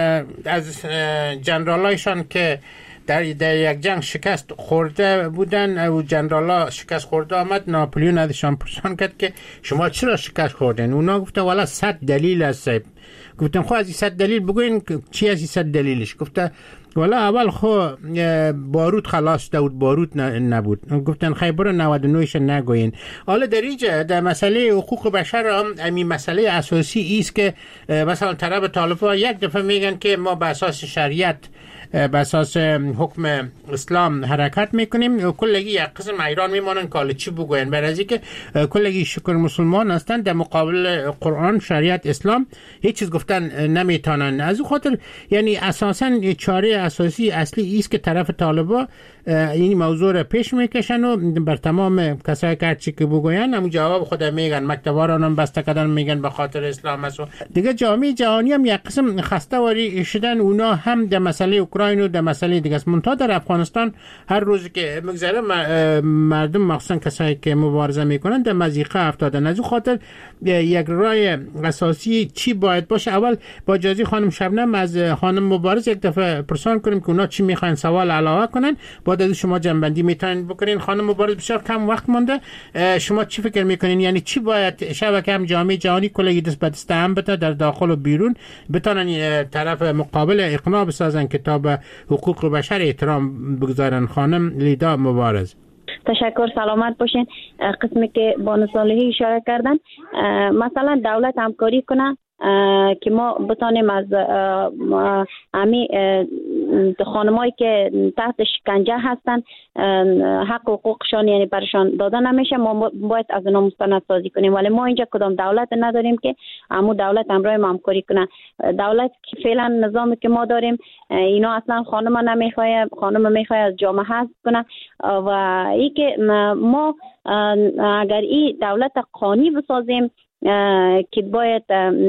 از جنرالایشان که در, در یک جنگ شکست خورده بودن و جنرالا شکست خورده آمد، ناپلیون ازشان پرسان کرد که شما چرا شکست خوردن؟ اونا گفتن والا صد دلیل است. گفتن خب از این صد دلیل بگوین چی از این صد دلیلش؟ گفتن والا اول خو بارود خلاص بود بارود نبود. گفتن خیلی برو نود و نهش نگوین. حالا در اینجا در مسئله حقوق بشر هم همین مسئله اساسی است که مثلا طرف طالبان یک دفعه میگن که ما به اساس شریعت به اساس حکم اسلام حرکت میکنیم، کلگی یک قسم ایران میمانن که چی بگوین برای از اینکه کلگی شکر مسلمان هستن در مقابل قرآن شریعت اسلام هیچ چیز گفتن نمیتونن. از اون خاطر یعنی اساسا چاره اساسی اصلی است که طرف طالبا این موضوع را پیش میکشن و بر تمام کسایی که چی که بگوین همون جواب خود میگن. مکتبا هم بسته کردن میگن به خاطر اسلام است. دیگه جامعه جهانی هم یک قسم خسته واری شدن. اونا هم در مسئله اوکراین و در مسئله دیگه است. منتها در افغانستان هر روز که میگذره مردم مخصوصا کسایی که مبارزه میکنن در مضیقه افتادن. از اون خاطر یک رای اساسی چی باید باشه؟ اول با اجازه خانم شبنم از خانم مبارز یک دفعه پرسان کنیم که اونا چی میخواین سوال علاوه کنن، بعد از شما جنبندی میتونین بکنین. خانم مبارز بسیار کم وقت مونده، شما چی فکر میکنین؟ یعنی چی باید شبکه هم جامعه جهانی کلی دست به دست هم بده در داخل و بیرون بتونن طرف مقابل اقناع بسازن که تا به حقوق بشر احترام بگذارن؟ خانم لیدا مبارز. تشکر، سلامت باشین. قسمی که بانو صالحی اشاره کردن مثلا دولت همکاری کنه که ما بتانیم از همین خانمایی که تحت شکنجه هستن حق و حقوقشان یعنی برشان داده نمیشه، ما باید از اونا مستندسازی کنیم. ولی ما اینجا کدام دولت نداریم که همون دولت همراه ما همکاری کنه. دولت که فعلا نظامی که ما داریم اینا اصلا خانم نمیخواد، خانم میخواد از جامعه حذف کنه و ای که ما اگر این دولت قانونی بسازیم که باید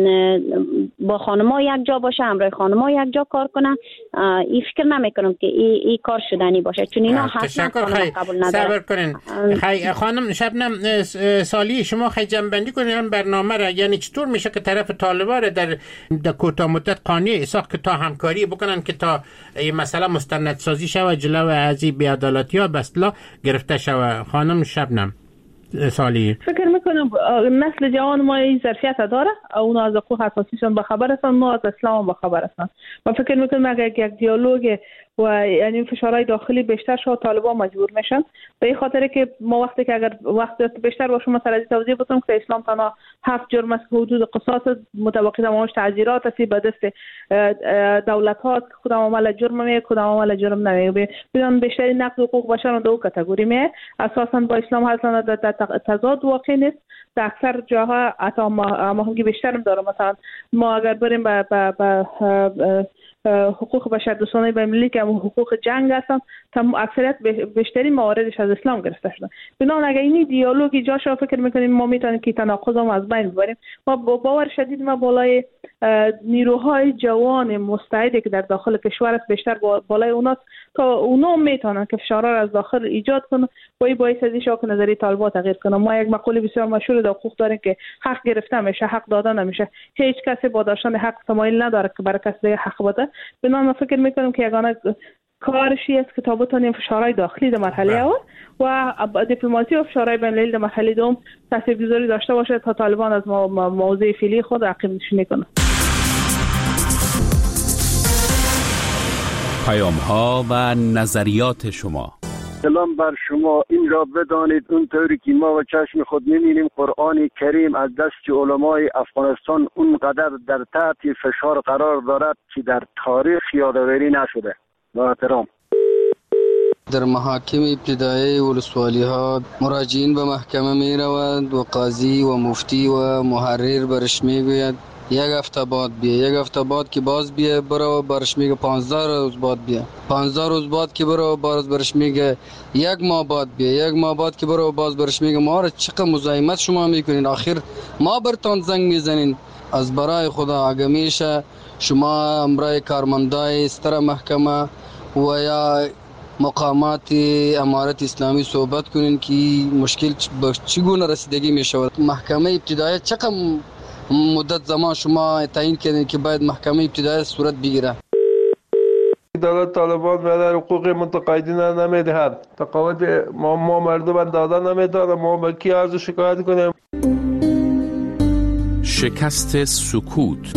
با خانم‌ها یک جا باشه، همراه خانم‌ها یک جا کار کنن، این فکر نمی‌کنم که این ای کار شدنی باشه، چون اینا حتما قبول نداره. صبر کنین. خیلی خانم شبنم سالی شما خیلی جنبندی کنین برنامه را. یعنی چطور میشه که طرف طالبان را در در کوتاه مدت قانونی اساق که تا همکاری بکنن که تا این مسئله مستندسازی شود، جلو از این بی‌عدالتی‌ها به اصطلاح گرفته شود؟ خانم شبنم سالی فکر میکنم نسل جوان ما این ظرفیت داره، اونا از حقوق اساسیشون با خبر هستن، ما از اسلام با خبر هستن. من فکر میکنم اگر یک دیالوگ و یعنی فشارهای داخلی بیشتر شد طالبان مجبور میشن، به این خاطر که ما وقتی که اگر وقت بیشتر باشه مثلا از توضیح بدم که اسلام تنها هفت جرم است، حدود قصاص متوقع تمامش تعزیرات است به دست دولت ها، کدام عمل جرم میه کدام عمل جرم نمیه. بدون بیشتر نقض حقوق بشر دو کاتگوری میه، اساسا با اسلام اصلا در تضاد واقع نیست. در اکثر جاها حتی ما همگی بیشتر داره. مثلا ما اگر بریم به حقوق بشر دوستانه بین‌المللی که حقوق جنگ هستن، تم اکثریت بیشتری مواردش از اسلام گرفته شده. بنابراین اگر این دیالوگ جاش را فکر میکنیم ما میتونیم که تناقض هم از بین ببریم. ما با باور شدید ما بالای نیروهای جوان مستعدی که در داخل کشور است، بیشتر بالای اوناست تا اونا میتونن که فشارها را از داخل ایجاد کنن و این باعث از که نظریه طالبان تغییر کنه. ما یک مقوله بسیار مشهور در حقوق داریم که حق گرفته میشه، حق داده نمیشه. هیچ کسی با داشتن حق تمایل نداره که برای کسی حق بده. بنابراین ما فکر میکنیم که یگانه کارشی است که تا بتونیم فشارهای داخلی در مرحله اول و دیپلماسی و فشارهای بین‌المللی در مرحله دوم تاثیرگذاری داشته باشه تا طالبان از موضوع فعلی خود عقب نشینی کنه. پیام ها و نظریات شما. سلام بر شما. این را بدانید اونطوری که ما و چشم خود می‌بینیم قرآن کریم از دست علمای افغانستان اونقدر در تحت فشار قرار دارد که در تاریخ یادآوری نشده. با احترام. در محاکم ابتدایی ولسوالی ها مراجعین به محکمه می روند و قاضی و مفتی و محرر برش می گوید یک هفته بعد بیا، یک هفته بعد که باز بیا برو برش میگه پانزده روز بعد بیا، پانزده روز بعد که برو باز برش میگه یک ماه بعد بیا، یک ماه بعد که برو باز برش میگه ما را چقدر مزاحمت شما میکنین، آخر ما برتان زنگ میزنین. از برای خدا اگه میشه شما امرای کارمندای ستر محکمه و یا مقامات امارت اسلامی صحبت کنین که مشکل به چگونه رسیدگی میشود. محکمه ابتدایی چقدر مدت زمان شما تعیین کردین که باید محکمه ابتدایی صورت بگیره؟ دولت طالبان برای حقوق متقاعدین نمیدهد. تقاعد ما, ما مردم داده نمیداد. ما به کی عرض شکایت کنیم؟ شکست سکوت.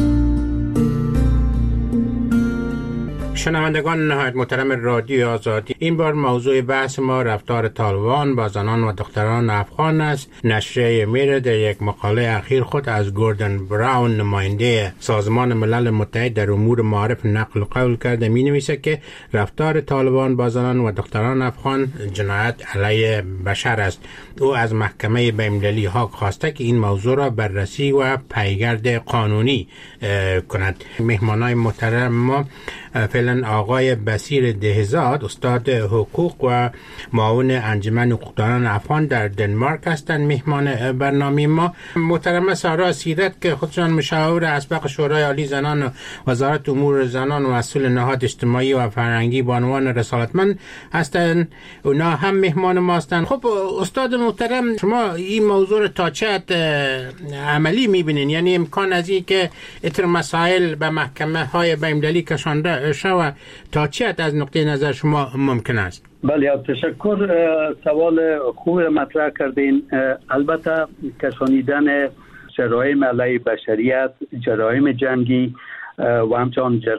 شنوندگان نهایت محترم رادیو آزادی، این بار موضوع بحث ما رفتار طالبان با زنان و دختران افغان است. نشریه میر در یک مقاله اخیر خود از گوردن براون نماینده سازمان ملل متحد در امور معارف نقل قول کرده. می نویسد که رفتار طالبان با زنان و دختران افغان جنایت علیه بشر است. او از محکمه بین‌المللی هاگ خواسته که این موضوع را بررسی و پیگرد قانونی کند. مهمانای محترم ما فعلا آقای بصیر دهزاد، استاد حقوق و معاون انجمن حقوقدانان افغان در دنمارک هستند مهمان برنامه ما. محترمه سارا سیرت که خودشان مشاور اسبق شورای عالی زنان و وزارت امور زنان و مسئول نهاد اجتماعی و فرهنگی با عنوان رسالتمند هستند، اونا هم مهمان ما هستند. خب استاد محترم، شما این موضوع را تا چه حد عملی میبینین؟ یعنی امکان از این که اتر مسائل به محکمه های بین‌المللی کشانده شود تا چه حد از نقطه نظر شما ممکن است؟ بله، تشکر. سوال خوب مطرح کردین. البته کشانیدن جرایم علیه بشریت، جرایم جنگی و همچنان جر...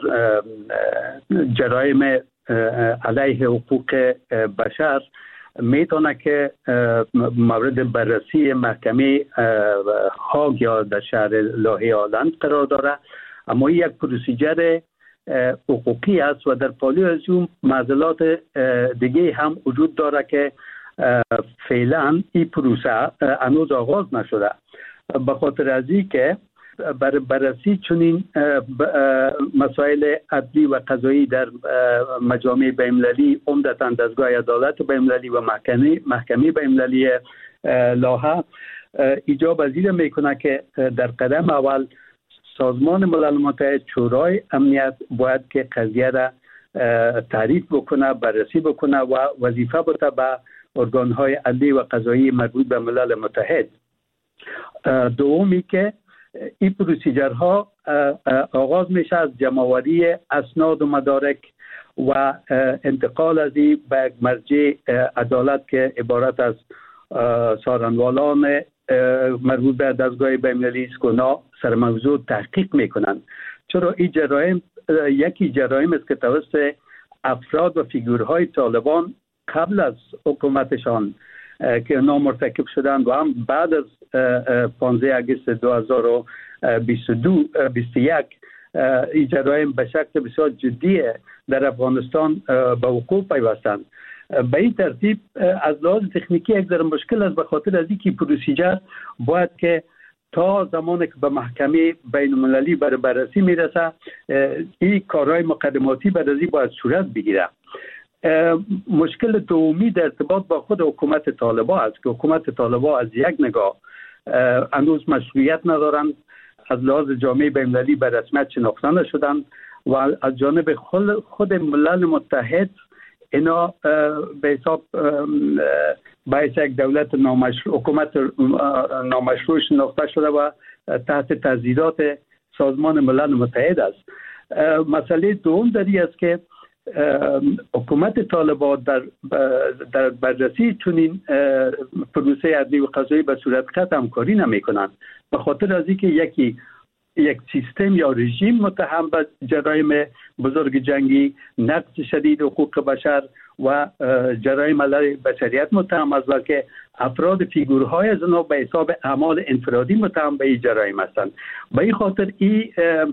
جرایم علیه حقوق بشر میتونه که مورد بررسی محکمه هاگ یا در شهر لاهه آلند قرار داره، اما یک پروسیجر حقوقی است و در پالو از اون معضلات دیگه هم وجود داره که فعلا این پروسه هنوز آغاز نشده. به خاطر از این که برای بررسی چنین مسائل عدلی و قضایی در مجامع بین‌المللی، عمدتاً دستگاه عدالت بین‌المللی و محکمه محکمه بین‌المللی لاهه، ایجاب پذیر میکنه که در قدم اول سازمان ملل متحد، شورای امنیت باید که قضیه را تعریف بکنه، بررسی بکنه و وظیفه بده به ارگان‌های عدلی و قضایی مربوط به ملل متحد. دومی که این پروسیجرها آغاز میشه از جمع‌آوری اسناد و مدارک و انتقال از این به مرجع عدالت که عبارت از سارنوالان مربوط به دستگاه بین‌المللی است که اونا سر موضوع تحقیق میکنن. چرا این جرایم یکی جرایم است که توسط افراد و فیگورهای طالبان قبل از حکومتشان که اونا مرتکب شدن و هم بعد از پانزده آگوست دو هزار و بیست و دو بیست و یک این جرایم به شکل بسیار جدی در افغانستان به وقوع پیوستند. به این ترتیب از لحاظ تکنیکی یک ذره مشکل است، به خاطر از اینکه پروسیجر باید که تا زمانی که به محکمه بین المللی بر بررسی میرسه این کارهای مقدماتی بعد از این باید صورت بگیره. مشکل دومی در ارتباط با خود حکومت طالبان است که حکومت طالبان از یک نگاه هنوز مشروعیت ندارند، از لحاظ جامعه بین‌المللی به رسمیت شناخته نشدند و از جانب خود ملل متحد اینا به حساب باعث یک دولت نامشروع، حکومت نامشروع شناخته شده و تحت تضییعات سازمان ملل متحد است. مسئله دوم در این است که حکومت طالبان در در بررسی چنین پروسه عدلی و قضایی به صورت قطع همکاری نمی کنند، به خاطر از اینکه یکی یک سیستم یا رژیم متهم به جرایم بزرگ جنگی، نقض شدید حقوق بشر و جرایم علیه بشریت متهم است و که افراد فیگورهای از آنها به حساب اعمال انفرادی متهم به این جرایم هستند. به این خاطر این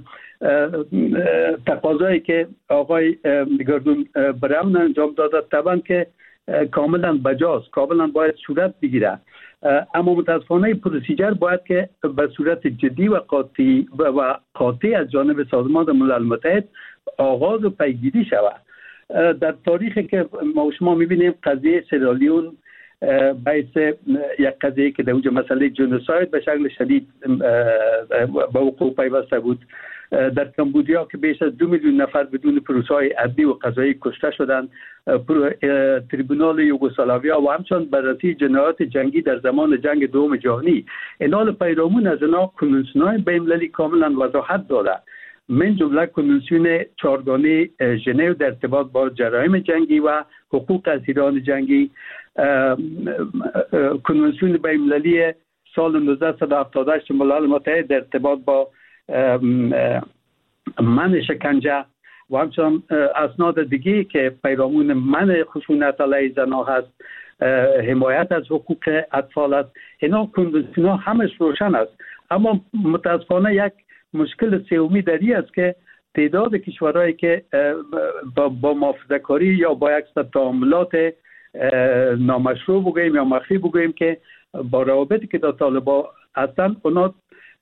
تقاضایی که آقای گردون براون انجام داده طبعا که کاملا بجاست، کاملا باید صورت بگیره، اما متاسفانه پروسیجر باید که به صورت جدی و قاطع و قاطع از جانب سازمان ملل متحد آغاز و پیگیری شود. در تاریخی که ما و شما میبینیم قضیه سیرالیون باعث یک قضیه که در اونجا مسئله جنوساید به شکل شدید به وقوع پیوسته بود. در کمبودیا که بیش از دو میلیون نفر بدون پروسه‌های عدلی و قضایی کشته شدند. تریبونال یوگسلاویا و همچنین بررسی جنایات جنگی در زمان جنگ دوم جهانی، اینال پیرامون از اینا کنوانسیون‌های بین‌المللی کاملا وضاحت داده، من جمله کنوانسیون چهارگانه ژنو در ارتباط با جرایم جنگی و حقوق اسیران جنگی، کنوانسیون بین‌المللی سال نوزده هفتاد و هشت ملل متحد در ارتباط با من شکنجه و همچنان اسناد دیگه که پیرامون من خشونت علیه زنها هست، حمایت از حقوق اطفال است. اینا کنوانسیون ها همش روشن است، اما متاسفانه یک مشکل سومی در این است که تعداد کشورهایی که با, با محافظه‌کاری یا با یک تعاملات نامشروع بگوییم یا مخفی بگوییم که با روابطی که در طالبان هستند اونا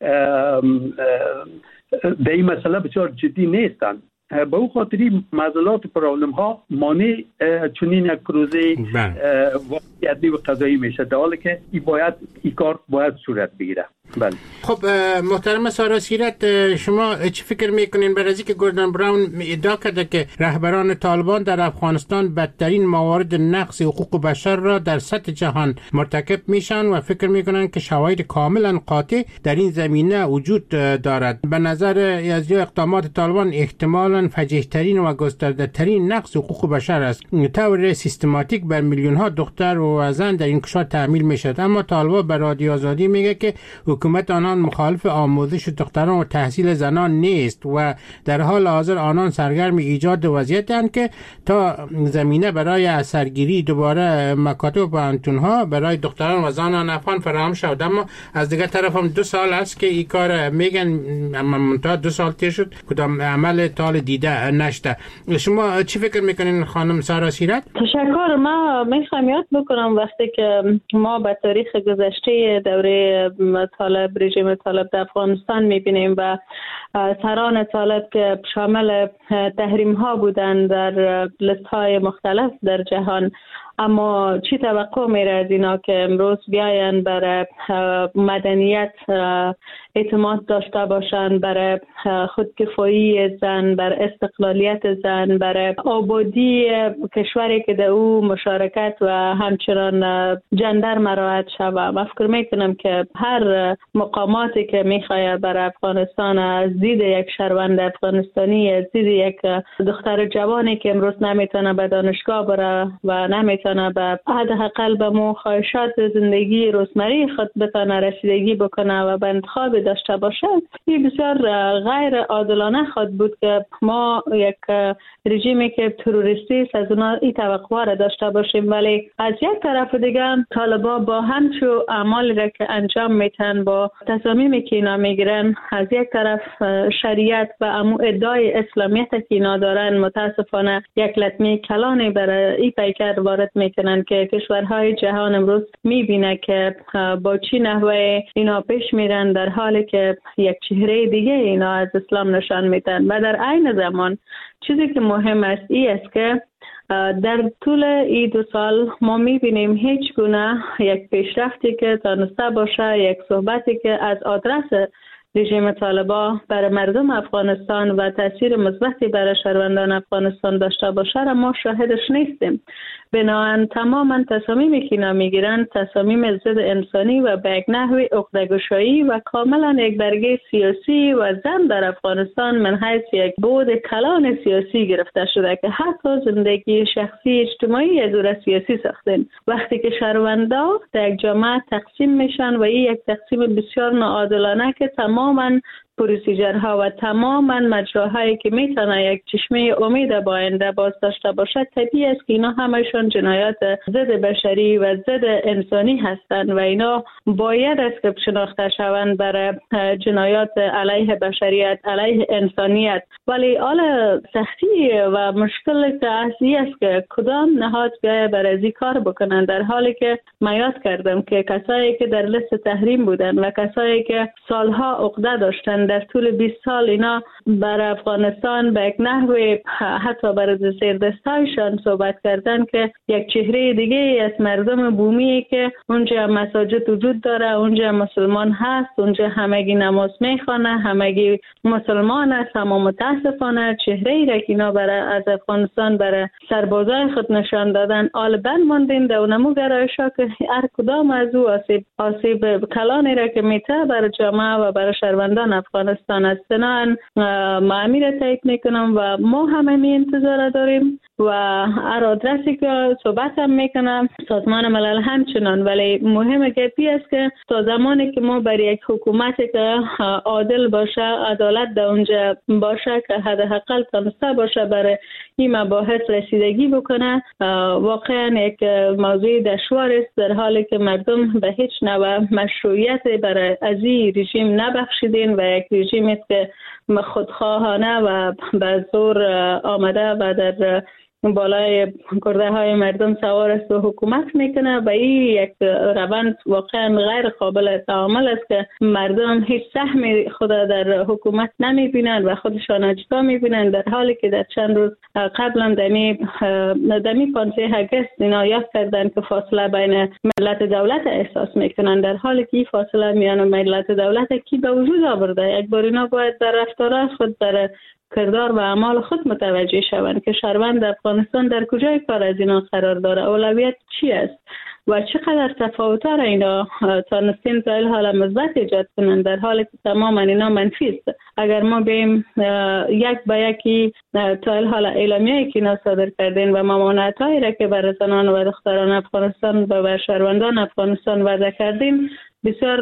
به این مسئله بسیار جدی نیستند. به او خاطری معضلات و پرابلم ها مانع چنین یک پروژه عدلی و قضایی میشه، در حالی که این باید این کار باید صورت بگیره. بله. خب محترم سارا سیرت، شما چی فکر میکنین بر از اینکه گوردن براون ادعا کرده که رهبران طالبان در افغانستان بدترین موارد نقض حقوق بشر را در سطح جهان مرتکب میشن و فکر میکنن که شواهد کاملا قاطع در این زمینه وجود دارد؟ به نظر از اقدامات طالبان احتمالاً فجیع‌ترین و گسترده‌ترین نقض حقوق بشر است. طور سیستماتیک بر میلیون ها دختر و زن در این کشور تحمیل میشد، اما طالبان به رادیو آزادی میگه که حکومت آنان مخالف آموزش دختران و تحصیل زنان نیست و در حال حاضر آنان سرگرم ایجاد وضعیتند که تا زمینه برای سرگیری دوباره مکاتب و پانتونها برای دختران و زنان افغان فراهم شد. اما از دیگر طرف هم دو سال است که این کار میگن، اما منتها دو سال تیر شد کدام عمل طال دیده نشده. شما چی فکر میکنین خانم سارا سیرت؟ تشکر. ما میخوام یاد بکنم وقتی که ما به تاریخ گذشته دوره طالب، رژیم طالب در افغانستان میبینیم و سران طالب که شامل تحریم ها بودن در لیست های مختلف در جهان، اما چی توقع میره از اینا که امروز بیاین برای مدنیت اعتماد داشته باشن، برای خودکفایی زن، برای استقلالیت زن، برای آبادی کشوری که در او مشارکت و همچنان جندر مراعات شود. من فکر میکنم که هر مقاماتی که میخواه برای افغانستان از دید یک شهروند افغانستانی، از دید یک دختر جوانی که امروز نمیتونه به دانشگاه بره و نمیتونه به حداقل به مخواهشات زندگی روزمره خود بتونه رسیدگی بکنه و به انتخاب داشته باشه، این بسیار غیر عادلانه خود بود که ما یک رژیمی که تروریستی است از اونا این توقع را داشته باشیم. ولی از یک طرف دیگه طالبان با همچو اعمالی را که انجام میتن، با تصامیمی که اینا میگیرن، از یک طرف شریعت و امو ادعای اسلامیت که اینا دارن متاسفانه یک لطمه کلانی برای این پیکر وارد میکنن که کشورهای جهان امروز میبینه که با چی نحوه اینا پیش میرن، در حالی که یک چهره دیگه اینا از اسلام نشان میدن. و در عین زمان چیزی که مهم است این است که در طول این دو سال ما میبینیم هیچ گونه یک پیشرفتی که تانسته باشه، یک صحبتی که از آدرس رژیم طالبان برای مردم افغانستان و تاثیر مثبتی برای شهروندان افغانستان داشته باشه را ما شاهدش نیستیم. بنابراین تماما تصامیمی که اینا میگیرن تصامیم ضد انسانی و به یک نحو عقده‌گشایی و کاملا یک برگه سیاسی و زن در افغانستان من حیث یک بود کلان سیاسی گرفته شده که حتی زندگی شخصی اجتماعی از او سیاسی ساختن. وقتی که شهروندا در یک جامعه تقسیم میشن و این یک تقسیم بسیار ناعادلانه که تماما پروسیجرها و تماما مجراهایی که میتونه یک چشمه امید با آینده باز داشته باشد، طبیعی است که اینا همشون جنایات ضد بشری و ضد انسانی هستند و اینا باید است که شناخته شوند برای جنایات علیه بشریت، علیه انسانیت. ولی حال سختی و مشکل که اصلی است که کدام نهاد بیایه برای ازی کار بکنن، در حالی که من یاد کردم که کسایی که در لیست تحریم بودن و کسایی که سالها عقده داشتن در طول بیست سال اینا بر افغانستان به یک نحو حتی بر زیردستایشان صحبت کردن که یک چهره دیگه از مردم بومی که اونجا مساجد وجود داره، اونجا مسلمان هست، اونجا همگی نماز میخوانه، همگی مسلمان است. اما متاسفانه چهره ای را که اینا برای از افغانستان برای سربازای خود نشان دادن آل بند ماندین در اونمو گرایشا که هر کدام از او آسیب آسیب کلانی را که میته برای جامعه و برای شهروندان افغانستان است. بنابراین ما امیر تایید میکنم و ما همه می انتظار داریم و هر آدرسی که صحبت هم میکنم سازمان ملل همچنان. ولی مهم گپی است که تا زمانی که ما برای یک حکومتی که عادل باشه، عدالت در اونجا باشه، که حداقل تونسته باشه برای این مباحث رسیدگی بکنه، واقعا یک موضوع دشوار است، در حالی که مردم به هیچ نوع مشروعیت برای از این رژیم نبخشیدین و یک رژیم است که خودخواهانه و به زور آمده و در بالای کرده های مردم سوار است و حکومت میکنه و این یک روند واقعا غیر قابل تعامل است که مردم هیچ سهمی خود در حکومت نمیبینن و خودشان اجدا میبینن، در حالی که در چند روز قبلا دمی دمی پانزده اگست اینا یاد کردن که فاصله بین ملت دولت احساس میکنن، در حالی که این فاصله میان ملت دولت کی به وجود آورده. یک بار اینا باید در رفتار خود در کردار و اعمال خود متوجه شوند که شهروند افغانستان در کجای کار از اینا قرار داره، اولویت چی است و چقدر تفاوت‌ها را اینا تانستین تا حال مثبت ایجاد کنند، در حالی که تماما اینا منفی است. اگر ما بیم یک به یکی تا حال اعلامیه‌ای که اینا صادر کردین و ممانعت‌هایی را که بر زنان و دختران افغانستان و شهروندان افغانستان وضع کردین بسیار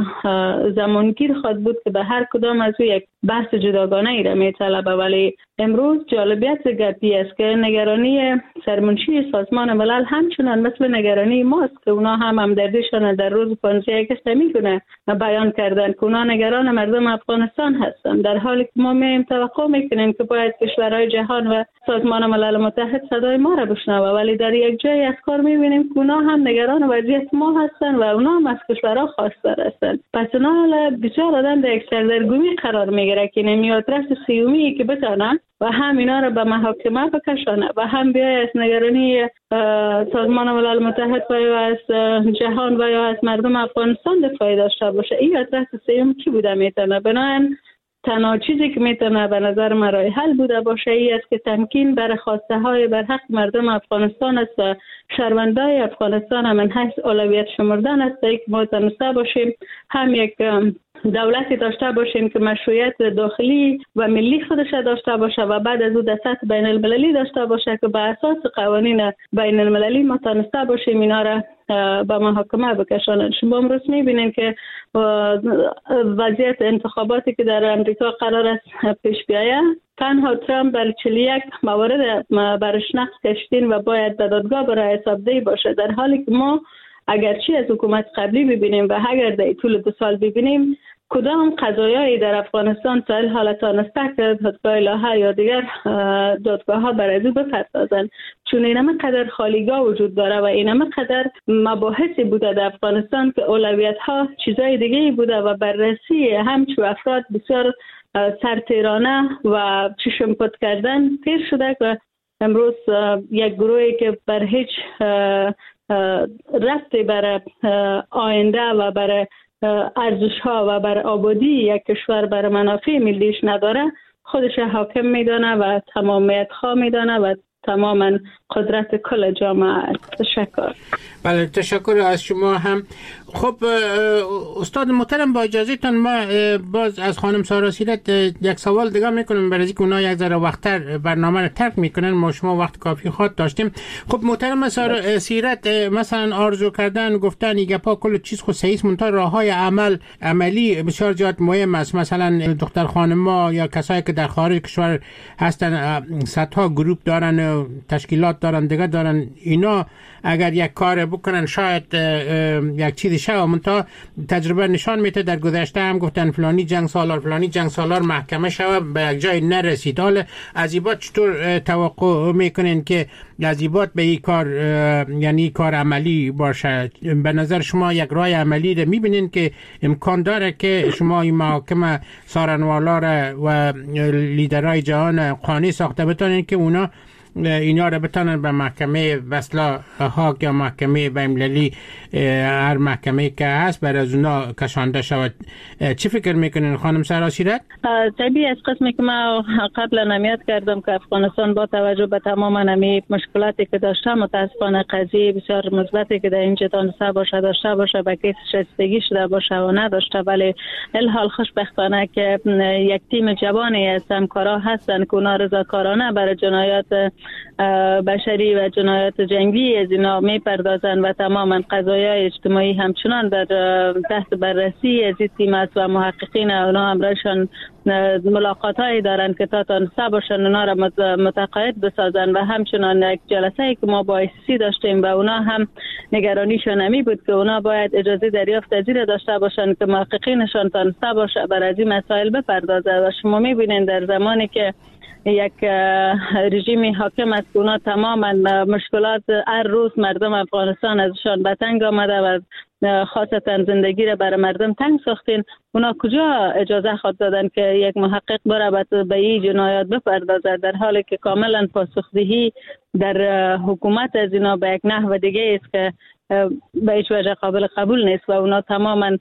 زمانگیر خواهد بود که به هر کدام از او یک بحث جداگانه ای را میطلبه. ولی امروز جالبیت گپی است که نگرانی سرمنشی سازمان ملل همچنان مثل نگرانی ماست که اونا هم همدردیشان در روز پانزده اگست میکنه بیان کردن که اونا نگران مردم افغانستان هستند، در حالی که ما میم توقع میکنیم که باید کشورهای جهان و سازمان ملل متحد صدای ما را بشنوه، ولی در یک جای از کار میبینیم که اونا هم نگران وضعیت ما هستند و اونا هم از کشورها خواستار هستند. پس اونا حالا بسیار آدم در یک سردرگمی قرار میگیره که نمیاد رس سیومی که بتانن و هم اینا را به محاکمه بکشانه و هم بیای از نگرانی سازمان ملل متحد و یا از جهان و یا از مردم افغانستان دفاعی داشته باشه. این آدرس سیوم کی بوده میتونه؟ بنابراین تنها چیزی که میتونه به نظر من راه حل بوده باشه ای است که تمکین بر خواسته های بر حق مردم افغانستان است و شهروندای افغانستان هم من حیث اولویت شمردن است که ما تونسته باشیم هم یک دولتی داشته باشیم که مشروعیت داخلی و ملی خودش داشته باشه و بعد از او در سطح بین المللی داشته باشه که به اساس قوانین بین المللی ما تونسته باشیم اینا را به محاکمه بکشانند. شما امروز میبینید که وضعیت انتخاباتی که در امریکا قرار است پیش بیاید، تنها ترامپ بر چهل و یک موارد برش نقص کشیدین و باید به دادگاه برای حسابدهی باشه، در حالی که ما اگرچه از حکومت قبلی ببینیم و اگر در طول دو سال ببینیم کدام قضایایی در افغانستان تا این حال تانسته که دادگاه لاهه یا دیگر دادگاه ها بر ازو بپردازن، چون اینمه قدر خالیگاه وجود داره و اینمه قدر مباحثی بوده در افغانستان که اولویت ها چیزای دیگه بوده و بررسی همچو افراد بسیار سرتیرانه و چشم پد کردن تیر شده که امروز یک گروهی که بر هیچ ربطی بر آینده و بر ارزش ها و بر آبادی یک کشور بر منافع ملیش نداره، خودش حاکم میدانه و تمامیت خواه میدانه و تماما قدرت کل جامعه است. تشکر. بله تشکر از شما هم. خب استاد محترم با اجازهتون ما باز از خانم سارا سیرت یک سوال دیگه میکنیم برای اینکه اونا یک ذره وقتتر برنامه رو ترک میکنن، ما شما وقت کافی خود داشتیم. خب محترم سارا سیرت مثلا آرزو کردن گفتن ایگه پا کل چیز خود صحیح منتها راههای عمل عملی بسیار زیاد مهم است. مثلا دختر خانم‌ها یا کسایی که در خارج کشور هستن صدها گروپ دارن، تشکیلات دارن، دیگه دارن، اینا اگر یک کار بکنن شاید یک چیزی شد. منتها تجربه نشان میده در گذشته هم گفتن فلانی جنگ سالار فلانی جنگ سالار محکمه شد به یک جای نرسید. حالا از این بعد چطور توقع میکنین که از این بعد به این کار یعنی کار عملی باشه؟ به نظر شما یک راه عملی رو میبینین که امکان داره که شما این محاکم سارنوالا و لیدرهای جهان قانع ساخته بتونین که اونا اینا رو بتونن به محکمه وصلا هاگ یا محکمه بین‌المللی هر محکمه که هست برای از اونا کشانده شود؟ چی فکر میکنین خانم سارا سیرت؟ طبیعی از قسمی که ما قبلا نمیاد کردم که افغانستان با توجه به تمام نمی مشکلاتی که داشته متاسفانه قضیه بسیار مثبتی که در اینجا دانسته باشه داشته باشه به کیس شایستگی شده باشه و نداشته، ولی الحال خوشبختانه که یک تیم جوانی از همکارا هستن که اونا رضاکارانه برای جنایات بشری و جنایات جنگی از اینا میپردازن و تماما قضایای اجتماعی همچنان در تحت بررسی از این تیم است و محققین اونا همراهشان ملاقات هایی دارن که تا تانسته باشن اونا را متقاعد بسازن و همچنان یک جلسه ای که ما با ایسی داشتیم و اونا هم نگرانیشان نمی بود که اونا باید اجازه دریافت از این داشته باشن که محققینشان تانسته باشه بر از این مسائل بپردازه. و شما میبینین در زمانی که یک رژیم حاکم است که اونا تماما مشکلات هر روز مردم افغانستان ازشان به تنگ آمده و خاصتا زندگی را برای مردم تنگ ساختین، اونا کجا اجازه خود دادن که یک محقق بره به این جنایات بپردازه، در حالی که کاملا پاسخدهی در حکومت از اینا به یک نحو دیگه است که به هیچ وجه قابل قبول نیست و اونا تماما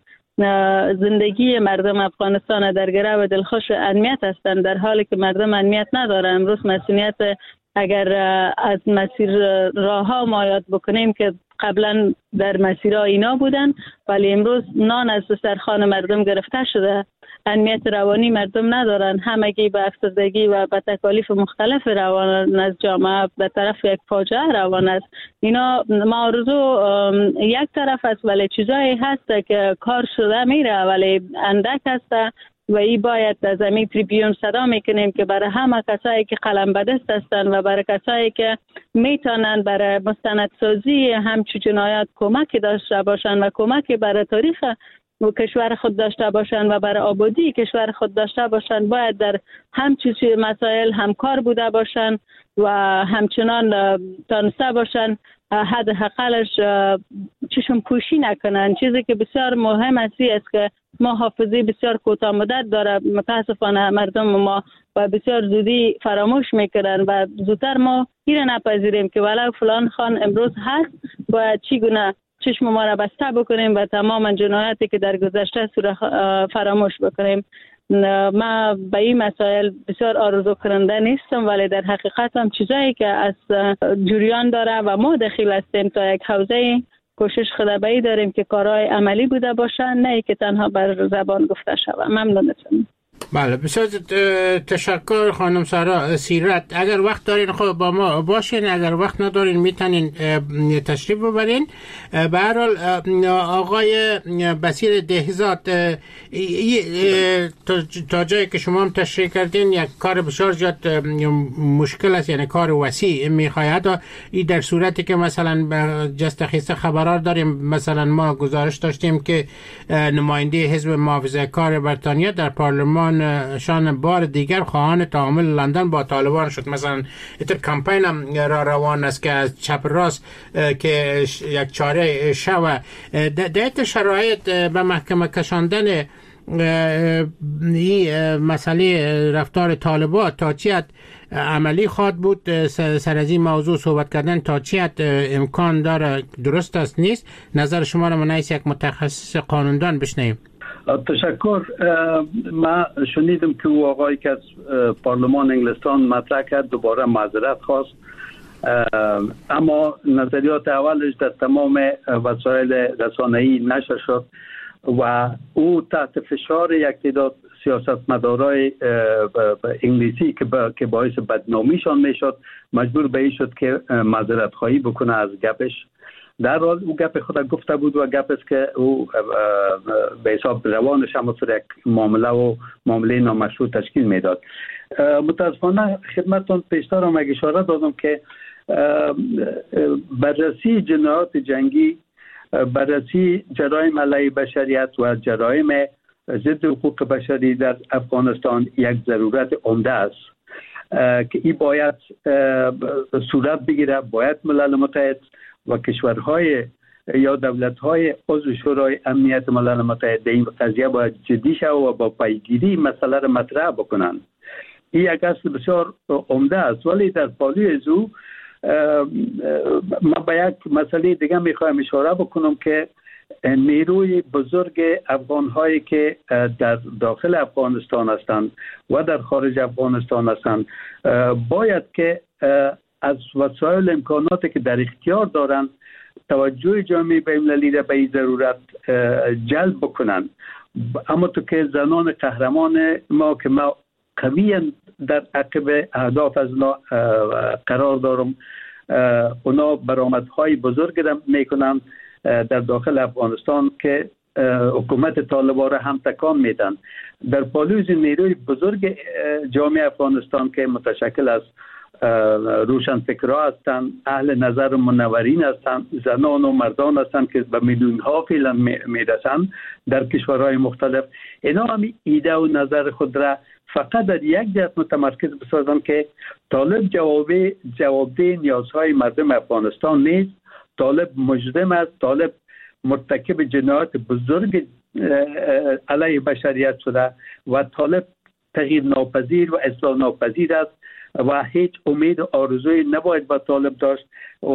زندگی مردم افغانستان در گره و دلخوش امنیت هستند، در حالی که مردم امنیت ندارن. امروز مسئولیت اگر از مسیر راه ها ما یاد بکنیم که قبلا در مسیرها اینا بودن ولی امروز نان از سرخوان مردم گرفته شده، امنیت روانی مردم ندارن، همگی به افسردگی و به تکالیف مختلف روان از جامعه به طرف یک فاجعه روان است. اینا معارضو یک طرف است ولی چیزایی هست که کار شده میره ولی اندک هست و ای باید از زمین تریبیون صدا میکنیم که برای همه کسایی که قلم به دست هستن و برای کسایی که میتونن برای مستندسازی همچون جنایات کمکی داشته باشن و کمکی برای تاریخ و کشور خود داشته باشن و برای آبادی کشور خود داشته باشن باید در همچون مسائل همکار بوده باشن و همچنان تانسته باشن حد حقلش چشم پوشی نکنن. چیزی که بسیار مهم است که ما حافظه بسیار کوتاه مدت داره، متاسفانه مردم ما و بسیار زودی فراموش میکنن و زودتر ما این نپذیریم که ولو فلان خان امروز هست باید چگونه چشم ما را بسته بکنیم و تمام جنایاتی که در گذشته فراموش بکنیم. ما به این مسائل بسیار آرزو کننده نیستم ولی در حقیقت هم چیزایی که از جریان داره و ما دخیل هستیم تا یک حوزه کوشش خدابایی داریم که کارهای عملی بوده باشن، نه که تنها بر زبان گفته شود. ممنونتون. بله بسیار تشکر خانم سارا سیرت. اگر وقت دارین خب با ما باشین، اگر وقت ندارین میتونین تشریف ببرین. به هر حال آقای بصیر دهزاد، تا جایی که شما هم تشریح کردین یک کار بسیار زیاد مشکل است، یعنی کار وسیع میخواهد. این در صورتی که مثلا جست خیسته خبرار داریم، مثلا ما گزارش داشتیم که نماینده حزب محافظه کار برطانیه در پارلمان شان بار دیگر خواهان تعامل لندن با طالبان شد. مثلا ایتر کمپین هم را روان است که از چپ راست که یک چاره شوه در شرایط به محکمه کشاندن این مسئله رفتار طالبان تا چی حد عملی خواد بود. سر از این موضوع صحبت کردن تا چی حد امکان داره، درست است نیست؟ نظر شما را من از یک متخصص قانوندان بشنویم. تشکر. ما شنیدم که او آقایی که از پارلمان انگلستان مطرح کرد دوباره معذرت خواست، اما نظریات اولش در تمام وسایل رسانه‌ای نشر شد و او تحت فشار یک تعداد سیاستمدارای انگلیسی که باعث بدنامیشان میشد مجبور به این شد که معذرت خواهی بکنه از گپش. در حال او گپ خود گفته بود و گپ است که او به حساب روانش هم یک معامله و معامله نامشروع تشکیل میداد. متاسفانه خدمتتون پیشتر هم یک اشاره دادم که بررسی جنایات جنگی، بررسی جرایم علیه بشریت و جرایم ضد حقوق بشری در افغانستان یک ضرورت عمده است که این باید صورت بگیره. باید ملل متحد و کشورهای یا دولت‌های عضو شورای امنیت ملل متحد این قضیه باید جدی شود و با پیگیری مسئله را مطرح بکنند. این یک اصل بسیار عمده است، ولی در پالوی از او ما با یک مسئله دیگه میخوایم اشاره بکنم که نیروی بزرگ افغان‌هایی که در داخل افغانستان هستند و در خارج افغانستان هستند باید که از وسایل امکاناتی که در اختیار دارند توجه جامعه بین‌المللی را به این ضرورت جلب بکنند. اما تو که زنان قهرمان ما که ما قویاً در عقب اهداف از اونا قرار دارم، اونا برآمدهای بزرگ را میکنند در داخل افغانستان که حکومت طالبان را هم تکان میدن. در پالوی نیروی بزرگ جامعه افغانستان که متشکل از روشنفکرها هستند، اهل نظر منورین هستند، زنان و مردان هستند که به میلیون ها فعلا میرسند در کشورهای مختلف. اینا هم ایده و نظر خود را فقط در یک جهت متمرکز بسازند که طالب جواب جوابده نیازهای مردم افغانستان نیست. طالب مجرم است، طالب مرتکب جنایات بزرگ علیه بشریت شده و طالب تغییر ناپذیر و اصلاح ناپذیر است و هیچ امید و آرزوی نباید با طالب داشت و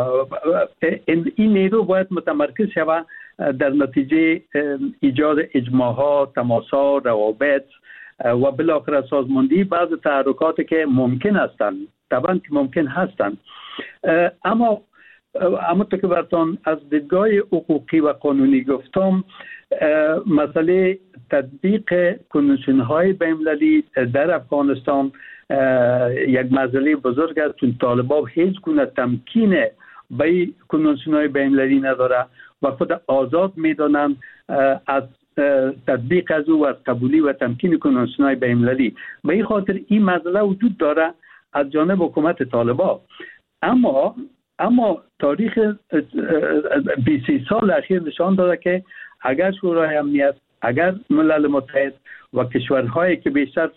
این نیرو باید متمرکز شود در نتیجه ایجاد اجماعات، تماس‌ها، روابط و بالاخره سازماندهی بعض تحرکاتی که ممکن هستند، طبعا که ممکن هستند. اما اما تو که براتون از دیدگاه حقوقی و قانونی گفتم، مسئله تطبیق کنوانسیون های بین‌المللی در افغانستان یک مسئله بزرگ است، چون طالبان هیچ گونه تمکین به کنوانسیون های بین‌المللی نداره و خود آزاد میدانند از تطبیق از او و از قبولی و تمکین کنوانسیون های بین‌المللی. به این خاطر این مسئله وجود داره از جانب حکومت طالبان. اما اما تاریخ بیست سال اخیر نشان داده که اگر شورای امنیت، اگر ملل متحد و کشورهایی که بیشتر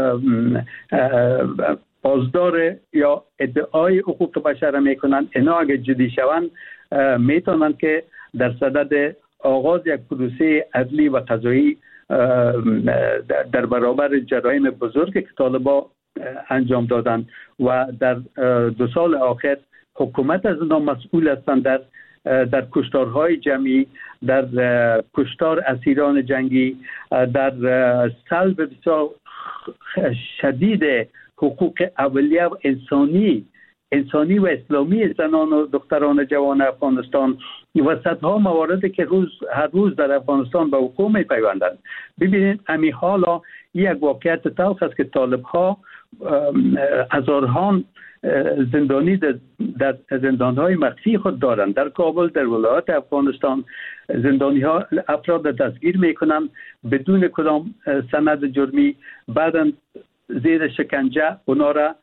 پاسدار یا ادعای حقوق بشر میکنند، اینا اگر جدی شوند میتونند که در صدد آغاز یک پروسه عدلی و قضایی در برابر جرایم بزرگ که طالبان انجام دادند و در دو سال آخر حکومت از اونا مسئول هستند در در کشتارهای جمعی، در کشتار اسیران جنگی، در سلب بسیار شدید حقوق اولیه و انسانی انسانی و اسلامی زنان و دختران جوان افغانستان و صدها مواردی که روز هر روز در افغانستان به وقوع می پیوندند. ببینید امی حالا یک واقعیت تلخ است که طالب ها هزاران زندانی در زندان های مخفی خود دارند. در کابل، در ولایات افغانستان زندانی ها افراد دستگیر میکنند بدون کدام سند جرمی، بعدا زیر شکنجه اونا را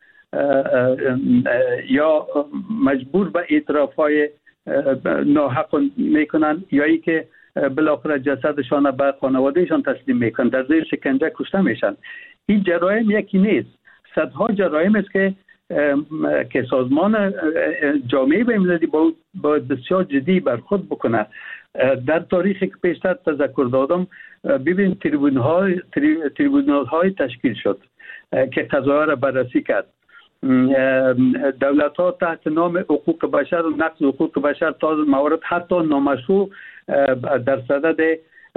یا مجبور به اعتراف های ناحق میکنند یا ای که بالاخره جسدشان به خانوادهشان تسلیم میکنند، در زیر شکنجه کشته میشن. این جرایم یکی نیست، صدها جرایم است که که سازمان جامعه بین‌المللی باید بسیار جدی بر خود بکنه. در تاریخی که پیشتر تذکر دادم، ببین تریبونال تریبونال های تشکیل شد که قضایا را بررسی کرد. دولت ها تحت نام حقوق بشر و نقض حقوق بشر تا موارد حتی نامشروع در صدد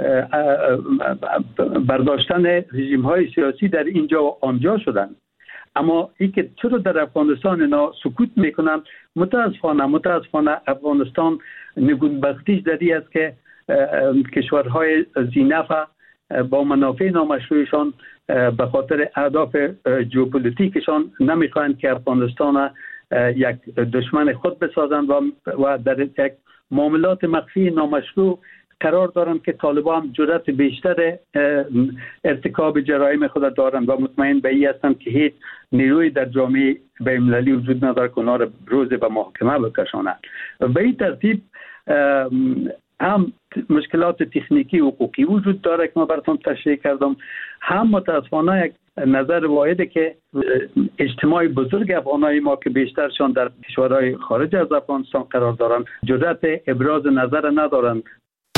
برداشتن رژیم های سیاسی در اینجا و آنجا شدند. اما این که چرا در افغانستان اینا سکوت میکنن؟ متاسفانه متاسفانه افغانستان نگونبختیش در این است که کشورهای ذی‌نفع با منافع نامشروعشان به خاطر اهداف ژئوپلیتیکشان نمیخواهند که افغانستان یک دشمن خود بسازند و در یک معاملات مخفی نامشروع قرار دارند که طالبان هم جرأت بیشتر ارتکاب جرایم خود دارند و مطمئن به این هستند که هیچ نیروی در جامعه بین‌المللی وجود ندارد که اونا را روز به محاکمه بکشانند. به این ترتیب هم مشکلات تکنیکی و حقوقی وجود داره که ما براتون تشریح کردم، هم متاسفانه یک نظر واحده که اجتماع بزرگ افغانای ما که بیشترشان در کشورهای خارج از افغانستان قرار دارند جرأت ابراز نظر ندارند